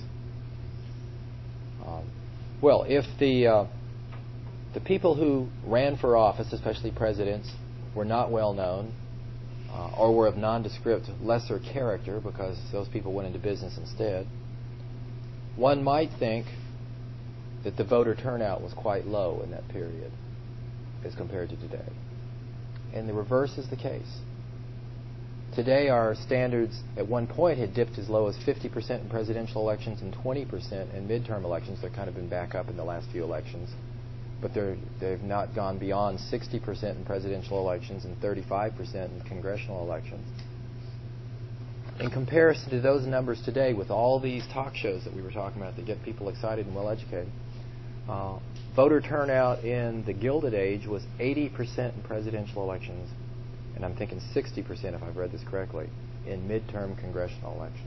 Well, if the people who ran for office, especially presidents, were not well known or were of nondescript, lesser character because those people went into business instead, one might think that the voter turnout was quite low in that period as compared to today. And the reverse is the case. Today, our standards at one point had dipped as low as 50% in presidential elections and 20% in midterm elections. They've kind of been back up in the last few elections. But they've not gone beyond 60% in presidential elections and 35% in congressional elections. In comparison to those numbers today, with all these talk shows that we were talking about that get people excited and well-educated, voter turnout in the Gilded Age was 80% in presidential elections, and I'm thinking 60%, if I've read this correctly, in midterm congressional elections.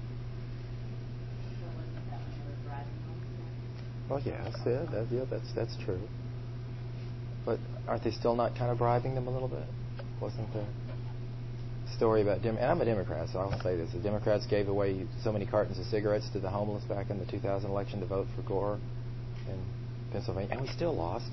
Well, that's true. But aren't they still not kind of bribing them a little bit? Wasn't there a story about and I'm a Democrat, so I'll say this: the Democrats gave away so many cartons of cigarettes to the homeless back in the 2000 election to vote for Gore in Pennsylvania, and we still lost.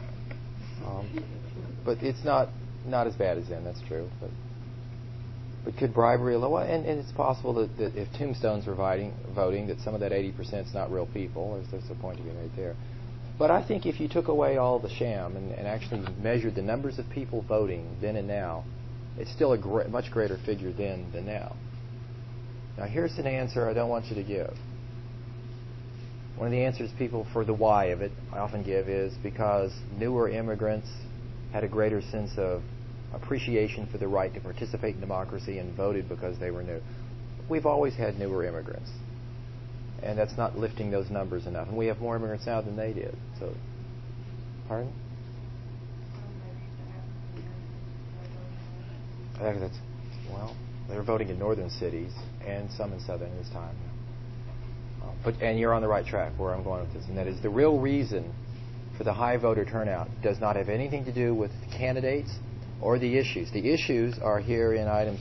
But it's not as bad as then. That's true. But could bribery, and it's possible that if tombstones were voting, that some of that 80% is not real people. There's a point to be made there. But I think if you took away all the sham and actually measured the numbers of people voting then and now, it's still a much greater figure then than now. Now here's an answer I don't want you to give. One of the answers people for the why of it I often give is because newer immigrants had a greater sense of appreciation for the right to participate in democracy and voted because they were new. We've always had newer immigrants, and that's not lifting those numbers enough. And we have more immigrants now than they did. So, pardon? I think they're voting in northern cities and some in southern this time. And you're on the right track where I'm going with this, and that is the real reason for the high voter turnout does not have anything to do with candidates or the issues. The issues are here in items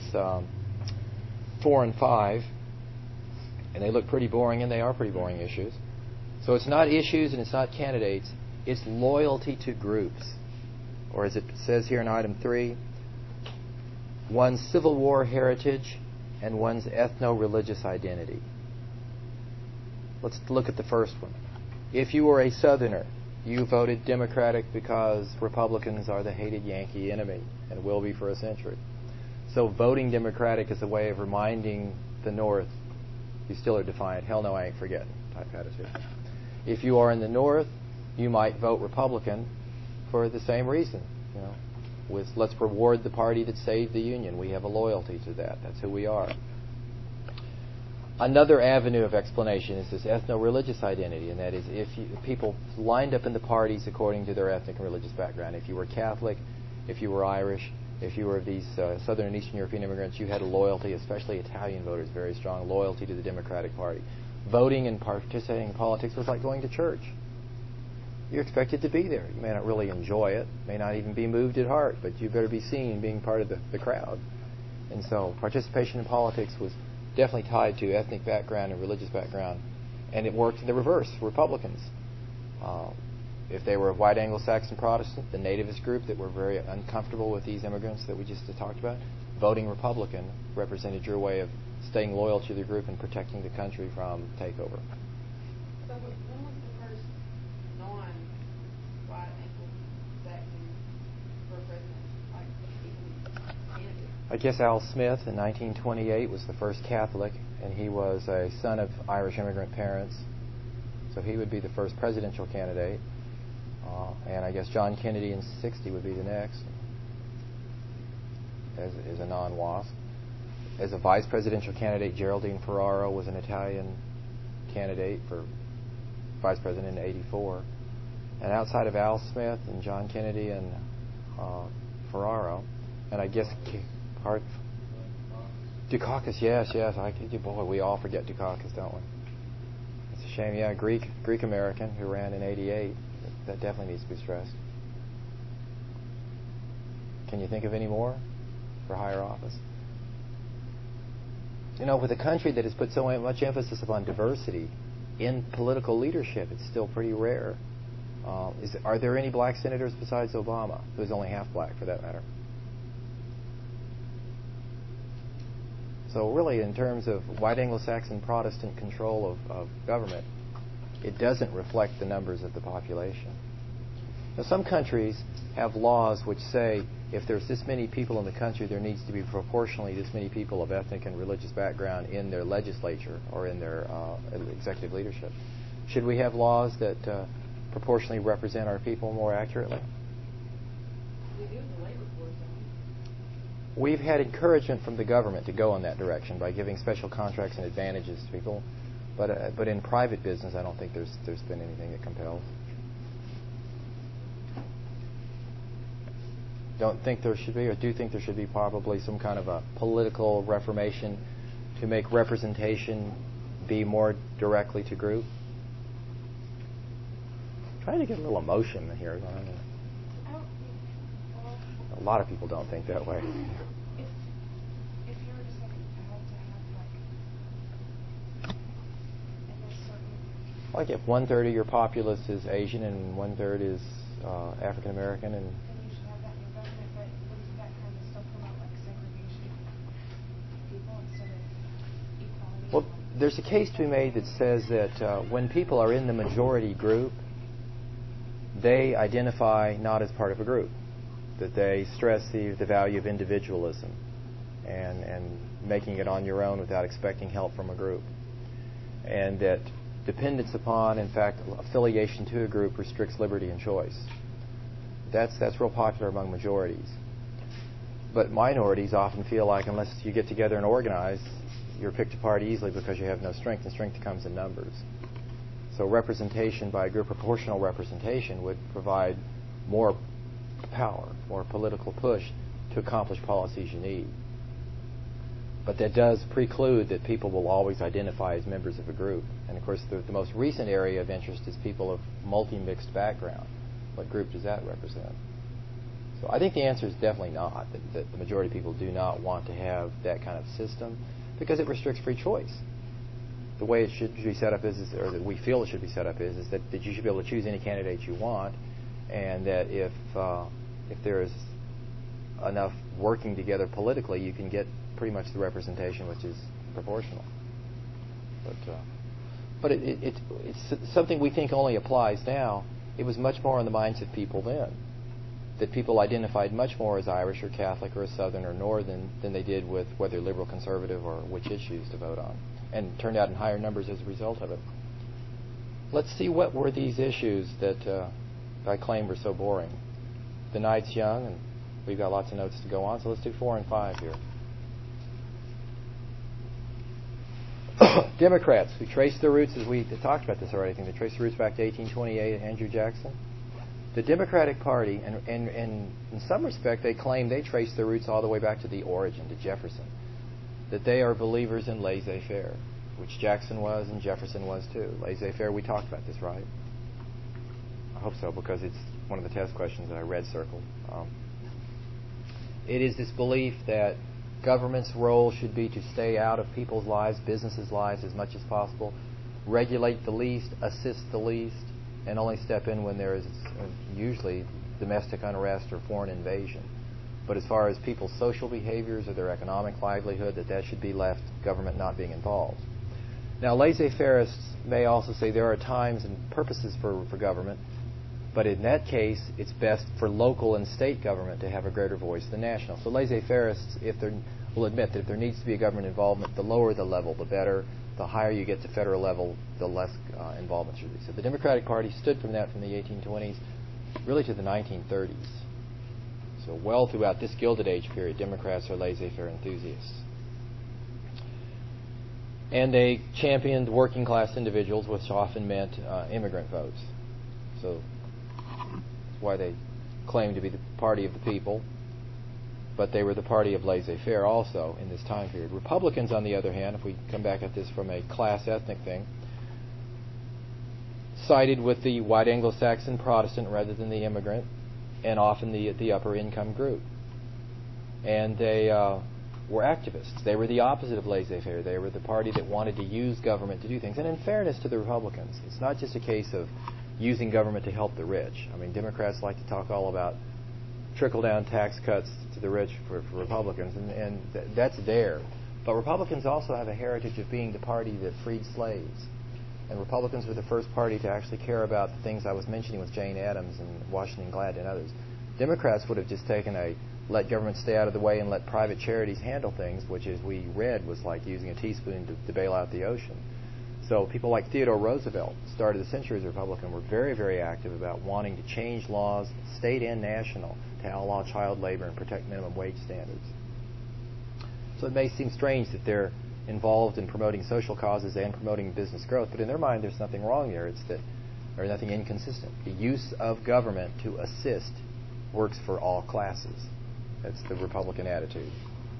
4 and 5, and they look pretty boring, and they are pretty boring issues. So it's not issues and it's not candidates. It's loyalty to groups. Or as it says here in item 3, one's Civil War heritage and one's ethno-religious identity. Let's look at the first one. If you were a Southerner, you voted Democratic because Republicans are the hated Yankee enemy and will be for a century. So voting Democratic is a way of reminding the North you still are defiant. Hell no, I ain't forgetting type attitude. If you are in the North, you might vote Republican for the same reason. With let's reward the party that saved the Union. We have a loyalty to that. That's who we are. Another avenue of explanation is this ethno-religious identity, and that is if people lined up in the parties according to their ethnic and religious background. If you were Catholic, if you were Irish, if you were of these Southern and Eastern European immigrants, you had a loyalty, especially Italian voters, very strong loyalty to the Democratic Party. Voting and participating in politics was like going to church. You're expected to be there. You may not really enjoy it, may not even be moved at heart, but you better be seen being part of the crowd. And so participation in politics was definitely tied to ethnic background and religious background. And it worked in the reverse. Republicans, if they were a white Anglo-Saxon Protestant, the nativist group that were very uncomfortable with these immigrants that we just talked about, voting Republican represented your way of staying loyal to the group and protecting the country from takeover. So when was the first non-white Anglo-Saxon for president? Like even candidate? I guess Al Smith in 1928 was the first Catholic, and he was a son of Irish immigrant parents. So he would be the first presidential candidate. And I guess John Kennedy in 60 would be the next as a non-WASP. As a vice presidential candidate, Geraldine Ferraro was an Italian candidate for vice president in 84. And outside of Al Smith and John Kennedy and Ferraro, and I guess Dukakis, yes. Boy, we all forget Dukakis, don't we? It's a shame. Yeah, Greek American who ran in 88. That definitely needs to be stressed. Can you think of any more for higher office? With a country that has put so much emphasis upon diversity in political leadership, it's still pretty rare. Are there any black senators besides Obama, who's only half black for that matter? So really, in terms of white Anglo-Saxon Protestant control of government, it doesn't reflect the numbers of the population. Now, some countries have laws which say if there's this many people in the country, there needs to be proportionally this many people of ethnic and religious background in their legislature or in their executive leadership. Should we have laws that proportionally represent our people more accurately? We do the labor force, don't we? We've had encouragement from the government to go in that direction by giving special contracts and advantages to people, but in private business, I don't think there's been anything that compels. Don't think there should be, or do think there should be probably some kind of a political reformation to make representation be more directly to group? Trying to get a little emotion here. A lot of people don't think that way. If you were to say you had to have Like if 1/3 of your populace is Asian and 1/3 is African American, and then you should have that in your government, but wouldn't that kind of still promote like segregation of people instead of equality? well, there's a case to be made that says that when people are in the majority group, they identify not as part of a group, that they stress the value of individualism and making it on your own without expecting help from a group, and that dependence upon, in fact, affiliation to a group restricts liberty and choice. That's real popular among majorities. But minorities often feel like unless you get together and organize, you're picked apart easily because you have no strength, and strength comes in numbers. So representation by a group, proportional representation, would provide more power, more political push to accomplish policies you need. But that does preclude that people will always identify as members of a group. And of course, the most recent area of interest is people of multi-mixed background. What group does that represent? So I think the answer is definitely not, that the majority of people do not want to have that kind of system because it restricts free choice. The way it should be set up is or that we feel it should be set up is that you should be able to choose any candidate you want, and that if there is enough working together politically, you can get pretty much the representation which is proportional. But it's something we think only applies now. It was much more on the minds of people then, that people identified much more as Irish or Catholic or Southern or Northern than they did with whether liberal, conservative, or which issues to vote on, and turned out in higher numbers as a result of it. Let's see, what were these issues that I claimed were so boring. The night's young, and we've got lots of notes to go on, so let's do 4 and 5 here. Democrats, who trace their roots, as we talked about this already, I think they trace their roots back to 1828 and Andrew Jackson. The Democratic Party, and in some respect, they claim they trace their roots all the way back to the origin, to Jefferson, that they are believers in laissez-faire, which Jackson was and Jefferson was too. Laissez-faire, we talked about this, right? I hope so, because it's one of the test questions that I read circled. It is this belief that government's role should be to stay out of people's lives, businesses' lives as much as possible, regulate the least, assist the least, and only step in when there is usually domestic unrest or foreign invasion. But as far as people's social behaviors or their economic livelihood, that should be left, government not being involved. Now, laissez-faireists may also say there are times and purposes for government, but in that case, it's best for local and state government to have a greater voice than national. So laissez-faireists, will admit that if there needs to be a government involvement, the lower the level, the better. The higher you get to federal level, the less involvement should be. So the Democratic Party stood from that from the 1820s really to the 1930s. So well throughout this Gilded Age period, Democrats are laissez-faire enthusiasts. And they championed working class individuals, which often meant immigrant votes. So that's why they claimed to be the party of the people, but they were the party of laissez-faire also in this time period. Republicans, on the other hand, if we come back at this from a class ethnic thing, sided with the white Anglo-Saxon Protestant rather than the immigrant, and often the upper income group. And they were activists. They were the opposite of laissez-faire. They were the party that wanted to use government to do things. And in fairness to the Republicans, it's not just a case of using government to help the rich. I mean, Democrats like to talk all about trickle-down tax cuts to the rich for Republicans, and that's there. But Republicans also have a heritage of being the party that freed slaves. And Republicans were the first party to actually care about the things I was mentioning with Jane Addams and Washington Glad and others. Democrats would have just taken a let government stay out of the way and let private charities handle things, which, as we read, was like using a teaspoon to bail out the ocean. So people like Theodore Roosevelt, started the century as a Republican, were very, very active about wanting to change laws, state and national, to outlaw child labor and protect minimum wage standards. So it may seem strange that they're involved in promoting social causes and promoting business growth, but in their mind there's nothing wrong there. It's that there's nothing inconsistent. The use of government to assist works for all classes. That's the Republican attitude.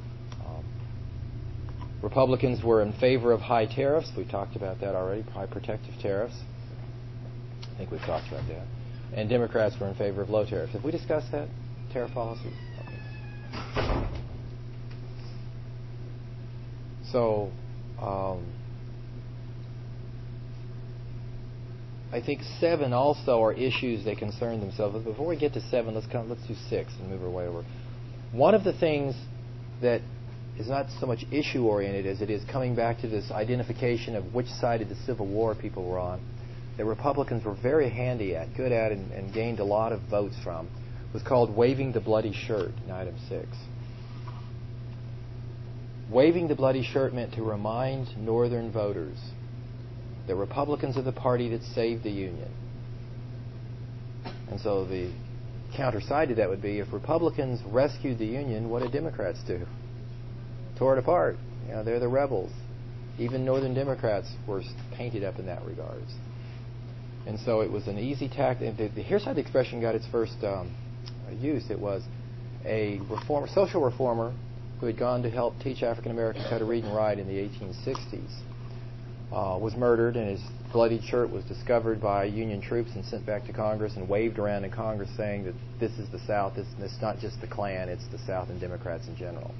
Republicans were in favor of high tariffs. We talked about that already, high protective tariffs. I think we've talked about that. And Democrats were in favor of low tariffs. Have we discussed that? Tariff policy? Okay. So, I think 7 also are issues they concern themselves with. Before we get to 7, let's do 6 and move our way over. One of the things that is not so much issue-oriented as it is coming back to this identification of which side of the Civil War people were on, that Republicans were very handy at, good at, and gained a lot of votes from, was called waving the bloody shirt in item 6. Waving the bloody shirt meant to remind Northern voters that Republicans are the party that saved the Union. And so the counter side to that would be, if Republicans rescued the Union, what did Democrats do? Tore it apart. You know, they're the rebels. Even Northern Democrats were painted up in that regards. And so it was an easy tactic. Here's how the expression got its first use. It was a social reformer who had gone to help teach African Americans how to read and write in the 1860s, was murdered, and his bloodied shirt was discovered by Union troops and sent back to Congress and waved around in Congress saying that this is the South, it's not just the Klan, it's the South and Democrats in general.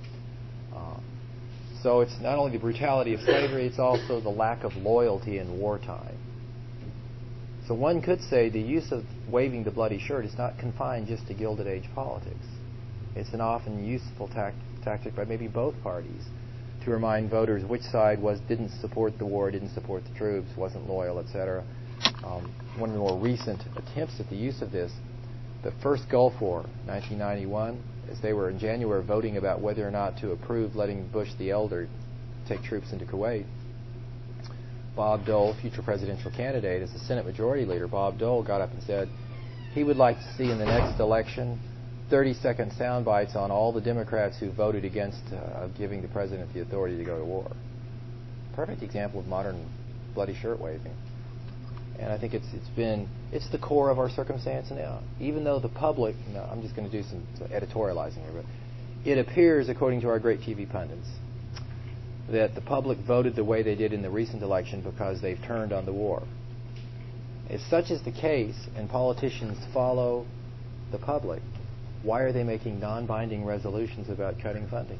So it's not only the brutality of slavery, it's also the lack of loyalty in wartime. So one could say the use of waving the bloody shirt is not confined just to Gilded Age politics. It's an often useful tactic by maybe both parties to remind voters which side didn't support the war, didn't support the troops, wasn't loyal, etc. One of the more recent attempts at the use of this, the first Gulf War, 1991, as they were in January voting about whether or not to approve letting Bush the Elder take troops into Kuwait, Bob Dole, future presidential candidate, as the Senate Majority Leader, Bob Dole got up and said he would like to see in the next election 30-second sound bites on all the Democrats who voted against giving the president the authority to go to war. Perfect example of modern bloody shirt waving. And I think it's the core of our circumstance now. Even though the public, I'm just going to do some editorializing here, but it appears, according to our great TV pundits, that the public voted the way they did in the recent election because they've turned on the war. If such is the case, and politicians follow the public, why are they making non-binding resolutions about cutting funding?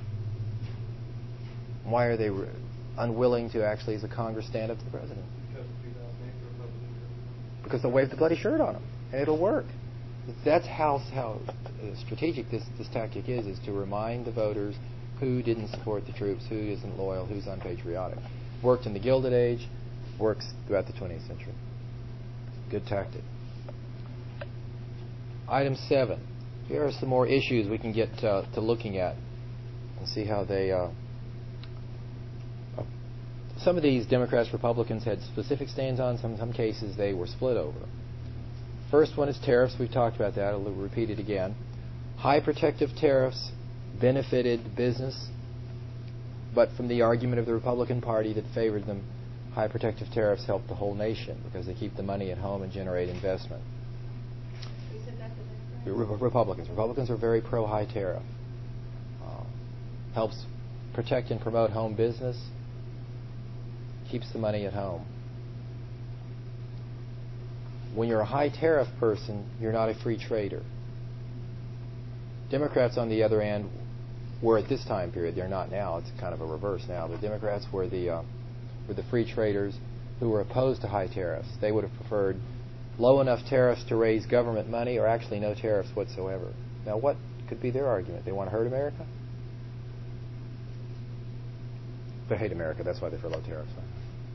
Why are they unwilling to actually, as a Congress, stand up to the president? Because they'll wave the bloody shirt on them, and it'll work. That's how strategic this tactic is to remind the voters who didn't support the troops, who isn't loyal, who's unpatriotic. Worked in the Gilded Age, works throughout the 20th century. Good tactic. Item 7. Here are some more issues we can get to looking at and see how they... some of these Democrats, Republicans had specific stands on. Some cases they were split over. First one is tariffs. We've talked about that. I'll repeat it again. High protective tariffs benefited business, but from the argument of the Republican Party that favored them, high protective tariffs help the whole nation because they keep the money at home and generate investment. You said that's the Democrats? Republicans are very pro-high tariff. Helps protect and promote home business, keeps the money at home. When you're a high tariff person, you're not a free trader. Democrats, on the other hand, were at this time period. They're not now. It's kind of a reverse now. The Democrats were the free traders who were opposed to high tariffs. They would have preferred low enough tariffs to raise government money or actually no tariffs whatsoever. Now, what could be their argument? They want to hurt America? They hate America. That's why they're for low tariffs. Huh?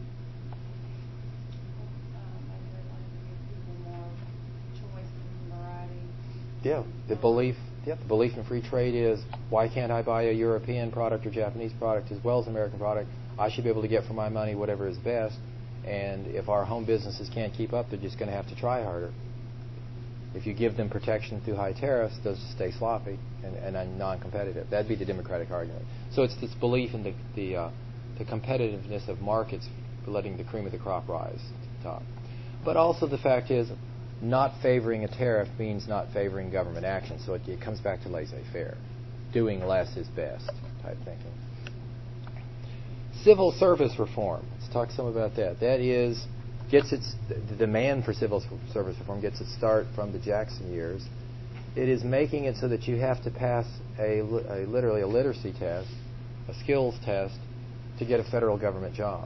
Yeah, the belief in free trade is, why can't I buy a European product or Japanese product as well as an American product? I should be able to get for my money whatever is best. And if our home businesses can't keep up, they're just going to have to try harder. If you give them protection through high tariffs, they'll just stay sloppy and non-competitive. That'd be the Democratic argument. So it's this belief in the competitiveness of markets for letting the cream of the crop rise to the top. But also the fact is, not favoring a tariff means not favoring government action. So it comes back to laissez-faire. Doing less is best type thinking. Civil service reform. Let's talk some about that. That is, the demand for civil service reform gets its start from the Jackson years. It is making it so that you have to pass literally a literacy test, a skills test, to get a federal government job.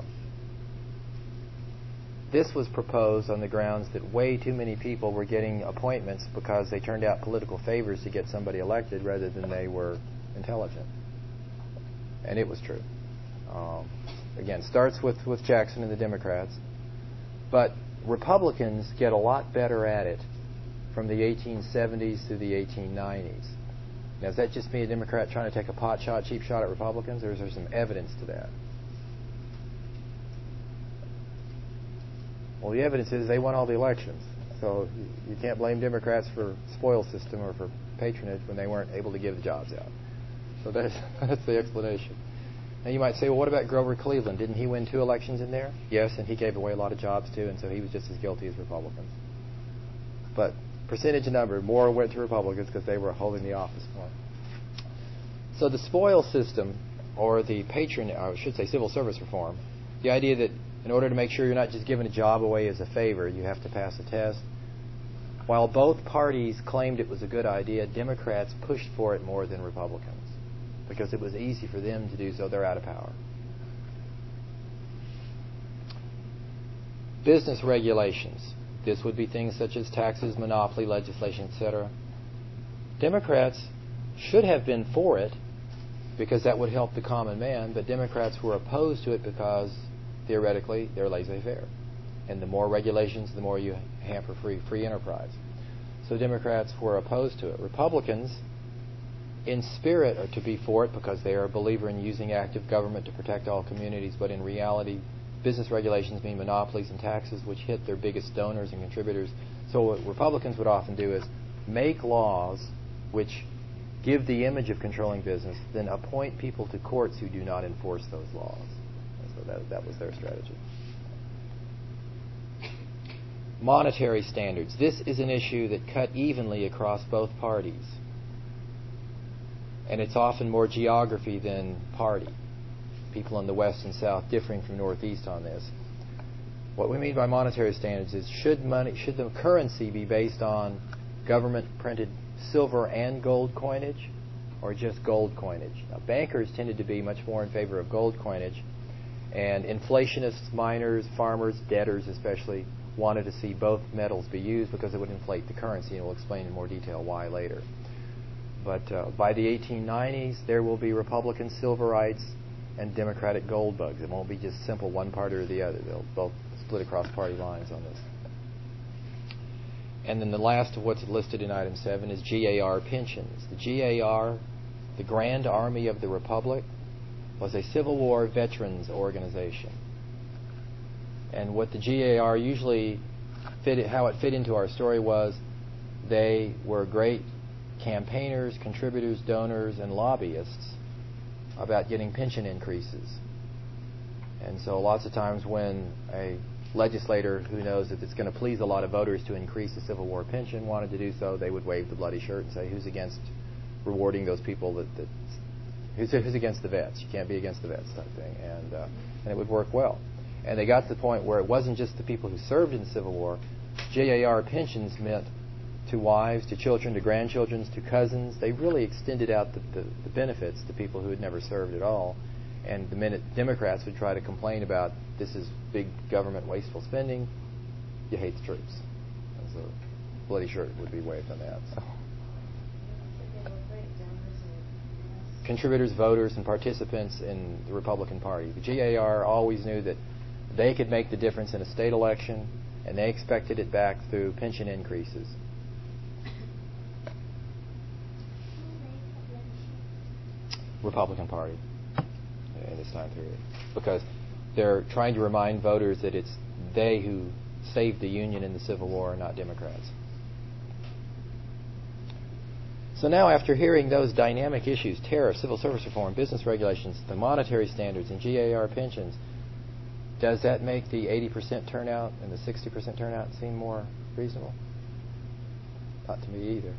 This was proposed on the grounds that way too many people were getting appointments because they turned out political favors to get somebody elected rather than they were intelligent. And it was true. Again, starts with Jackson and the Democrats. But Republicans get a lot better at it from the 1870s through the 1890s. Now, is that just me, a Democrat, trying to take a cheap shot at Republicans, or is there some evidence to that? Well, the evidence is they won all the elections. So you can't blame Democrats for spoil system or for patronage when they weren't able to give the jobs out. So that's the explanation. Now you might say, well, what about Grover Cleveland? Didn't he win 2 elections in there? Yes, and he gave away a lot of jobs too, and so he was just as guilty as Republicans. But percentage number, more went to Republicans because they were holding the office more. So the spoil system, or the civil service reform, the idea that in order to make sure you're not just giving a job away as a favor, you have to pass a test. While both parties claimed it was a good idea, Democrats pushed for it more than Republicans because it was easy for them to do so. They're out of power. Business regulations. This would be things such as taxes, monopoly legislation, etc. Democrats should have been for it because that would help the common man, but Democrats were opposed to it because theoretically they're laissez-faire. And the more regulations, the more you hamper free enterprise. So Democrats were opposed to it. Republicans, in spirit, are to be for it because they are a believer in using active government to protect all communities, but in reality, business regulations mean monopolies and taxes, which hit their biggest donors and contributors. So what Republicans would often do is make laws which give the image of controlling business, then appoint people to courts who do not enforce those laws. And so that was their strategy. Monetary standards. This is an issue that cut evenly across both parties. And it's often more geography than party. People in the West and South differing from Northeast on this. What we mean by monetary standards is should the currency be based on government printed silver and gold coinage or just gold coinage? Now, bankers tended to be much more in favor of gold coinage, and inflationists, miners, farmers, debtors especially, wanted to see both metals be used because it would inflate the currency, and we'll explain in more detail why later. But by the 1890s, there will be Republican silverites and Democratic gold bugs. It won't be just simple one party or the other. They'll both split across party lines on this. And then the last of what's listed in item 7 is GAR pensions. The GAR, the Grand Army of the Republic, was a Civil War veterans organization. And what the GAR usually how it fit into our story was they were great campaigners, contributors, donors, and lobbyists about getting pension increases. And so lots of times when a legislator who knows that it's going to please a lot of voters to increase the Civil War pension wanted to do so, they would wave the bloody shirt and say, who's against rewarding those people who's against the vets? You can't be against the vets type thing. And it would work well. And they got to the point where it wasn't just the people who served in the Civil War. GAR pensions meant to wives, to children, to grandchildren, to cousins. They really extended out the benefits to people who had never served at all. And the minute Democrats would try to complain about this is big government wasteful spending, you hate the troops. And so bloody shirt would be waved on that. So. Contributors, voters, and participants in the Republican Party. The GAR always knew that they could make the difference in a state election, and they expected it back through pension increases. Republican Party in this time period, because they're trying to remind voters that it's they who saved the Union in the Civil War, not Democrats. So now, after hearing those dynamic issues, tariffs, civil service reform, business regulations, the monetary standards, and GAR pensions, does that make the 80% turnout and the 60% turnout seem more reasonable? Not to me either.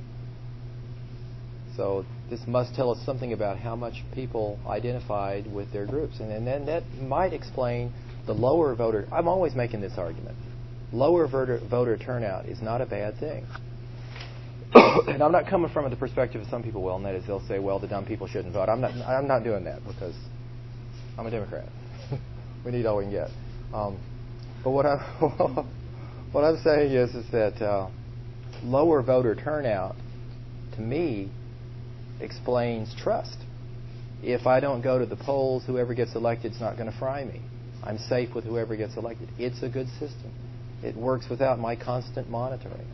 So this must tell us something about how much people identified with their groups. And then that might explain the lower voter... I'm always making this argument. Lower voter turnout is not a bad thing. And I'm not coming from the perspective of some people will, and that is they'll say, well, the dumb people shouldn't vote. I'm not doing that because I'm a Democrat. We need all we can get. But what I'm saying is that lower voter turnout, to me, explains trust. If I don't go to the polls, whoever gets elected is not going to fry me. I'm safe with whoever gets elected. It's a good system. It works without my constant monitoring.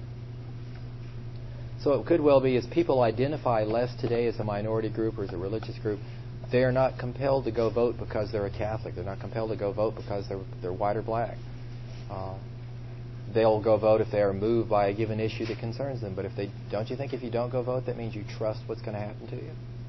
So it could well be as people identify less today as a minority group or as a religious group, they are not compelled to go vote because they're a Catholic. They're not compelled to go vote because they're white or black. They'll go vote if they are moved by a given issue that concerns them. But don't you think if you don't go vote, that means you trust what's going to happen to you?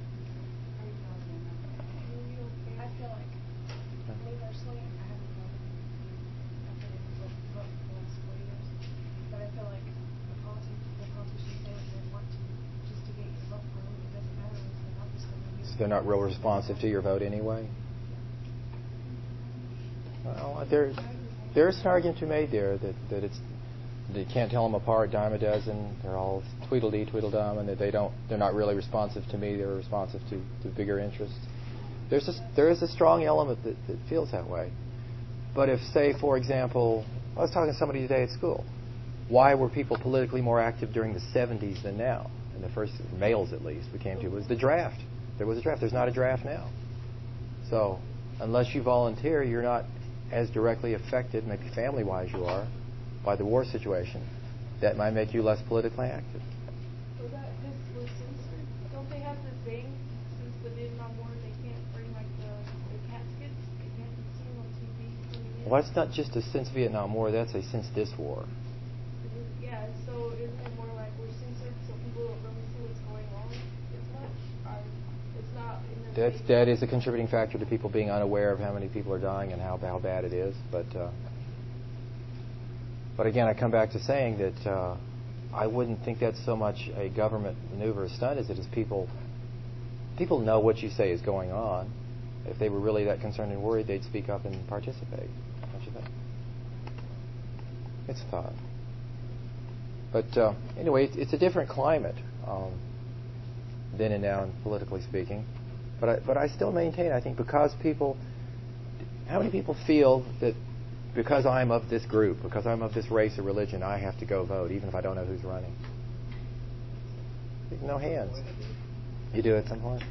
I feel like, me personally, I haven't voted. I've been able to vote for the last 4 years. But I feel like the politicians say what they want to just to get you to vote for them. It doesn't matter if they're not just going to use. So they're not real responsive to your vote anyway? Well, there's an argument to be made there that you can't tell them apart dime a dozen. They're all Tweedledee, Tweedledum, and that they're not really responsive to me. They're responsive to bigger interests. There is a strong element that feels that way. But if, say, for example, I was talking to somebody today at school. Why were people politically more active during the 70s than now? And the first, males at least, we came to was the draft. There was a draft. There's not a draft now. So unless you volunteer, you're not as directly affected, maybe family-wise you are, by the war situation. That might make you less politically active. So that this was censored. Don't they have to thing since the Vietnam War? They can't bring like the caskets. They can't be seen on TV. Well, that's not just a since Vietnam War. That's a since this war. Yeah. So isn't it more like we're censored so people don't really see what's going on as much? It's not in their face. That is a contributing factor to people being unaware of how many people are dying and how bad it is. But again, I come back to saying that I wouldn't think that's so much a government maneuver or stunt as it is people know what you say is going on. If they were really that concerned and worried, they'd speak up and participate. Don't you think? It's a thought. But anyway, it's a different climate then and now, politically speaking. But I still maintain, I think, because how many people feel that because I'm of this group, because I'm of this race or religion, I have to go vote, even if I don't know who's running? No hands. You do at some point?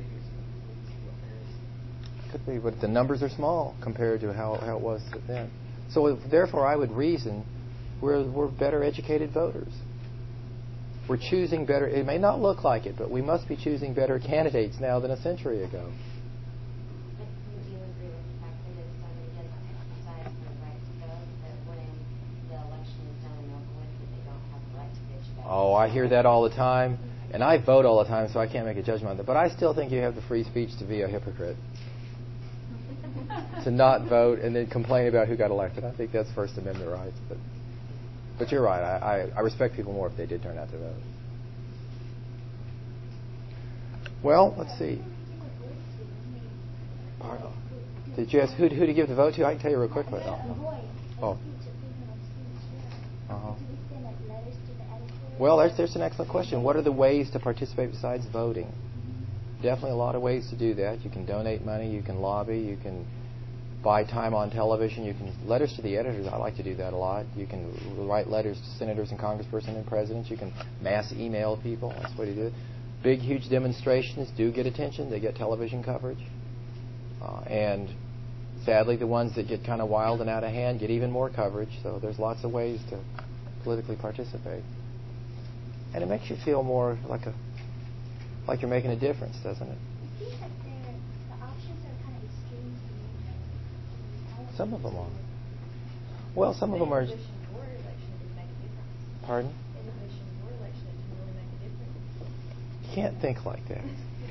Could be, but the numbers are small compared to how it was then. So therefore, I would reason we're better educated voters. We're choosing better. It may not look like it, but we must be choosing better candidates now than a century ago. Would you agree with the fact that if somebody doesn't exercise their right to vote, that when the election is done and over with, that they don't have the right to bitch back? Oh, I hear that all the time. And I vote all the time, so I can't make a judgment on that. But I still think you have the free speech to be a hypocrite. To not vote and then complain about who got elected. I think that's First Amendment rights. But you're right. I respect people more if they did turn out to vote. Well, let's see. Did you ask who to give the vote to? I can tell you real quickly. Oh. Uh-huh. letters to the editor? Well, there's an excellent question. What are the ways to participate besides voting? Definitely a lot of ways to do that. You can donate money, you can lobby, you can buy time on television, you can letters to the editors. I like to do that a lot. You can write letters to senators and congresspersons and presidents. You can mass email people. That's the way to do it. Big, huge demonstrations do get attention. They get television coverage. And sadly, the ones that get kind of wild and out of hand get even more coverage. So there's lots of ways to politically participate. And it makes you feel more like you're making a difference, doesn't it? It seems like the options are kind of extreme to me. Some of them are. Well, some of them are. Pardon? You can't think like that.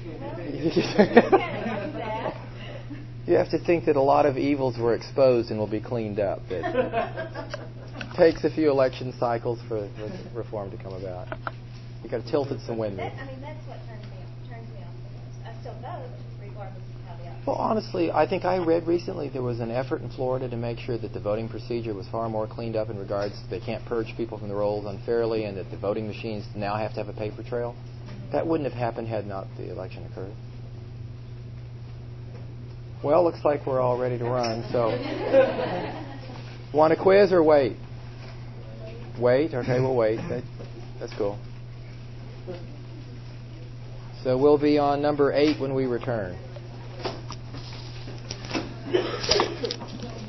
You have to think that a lot of evils were exposed and will be cleaned up. It takes a few election cycles for reform to come about. You've got to tilt it some windmills. That's what turns me off the most. I still vote, regardless of how the outcome. Well, honestly, I think I read recently there was an effort in Florida to make sure that the voting procedure was far more cleaned up in regards to they can't purge people from the rolls unfairly and that the voting machines now have to have a paper trail. That wouldn't have happened had not the election occurred. Well, looks like we're all ready to run, so want a quiz or wait? Wait? Okay, we'll wait. That's cool. So we'll be on number 8 when we return.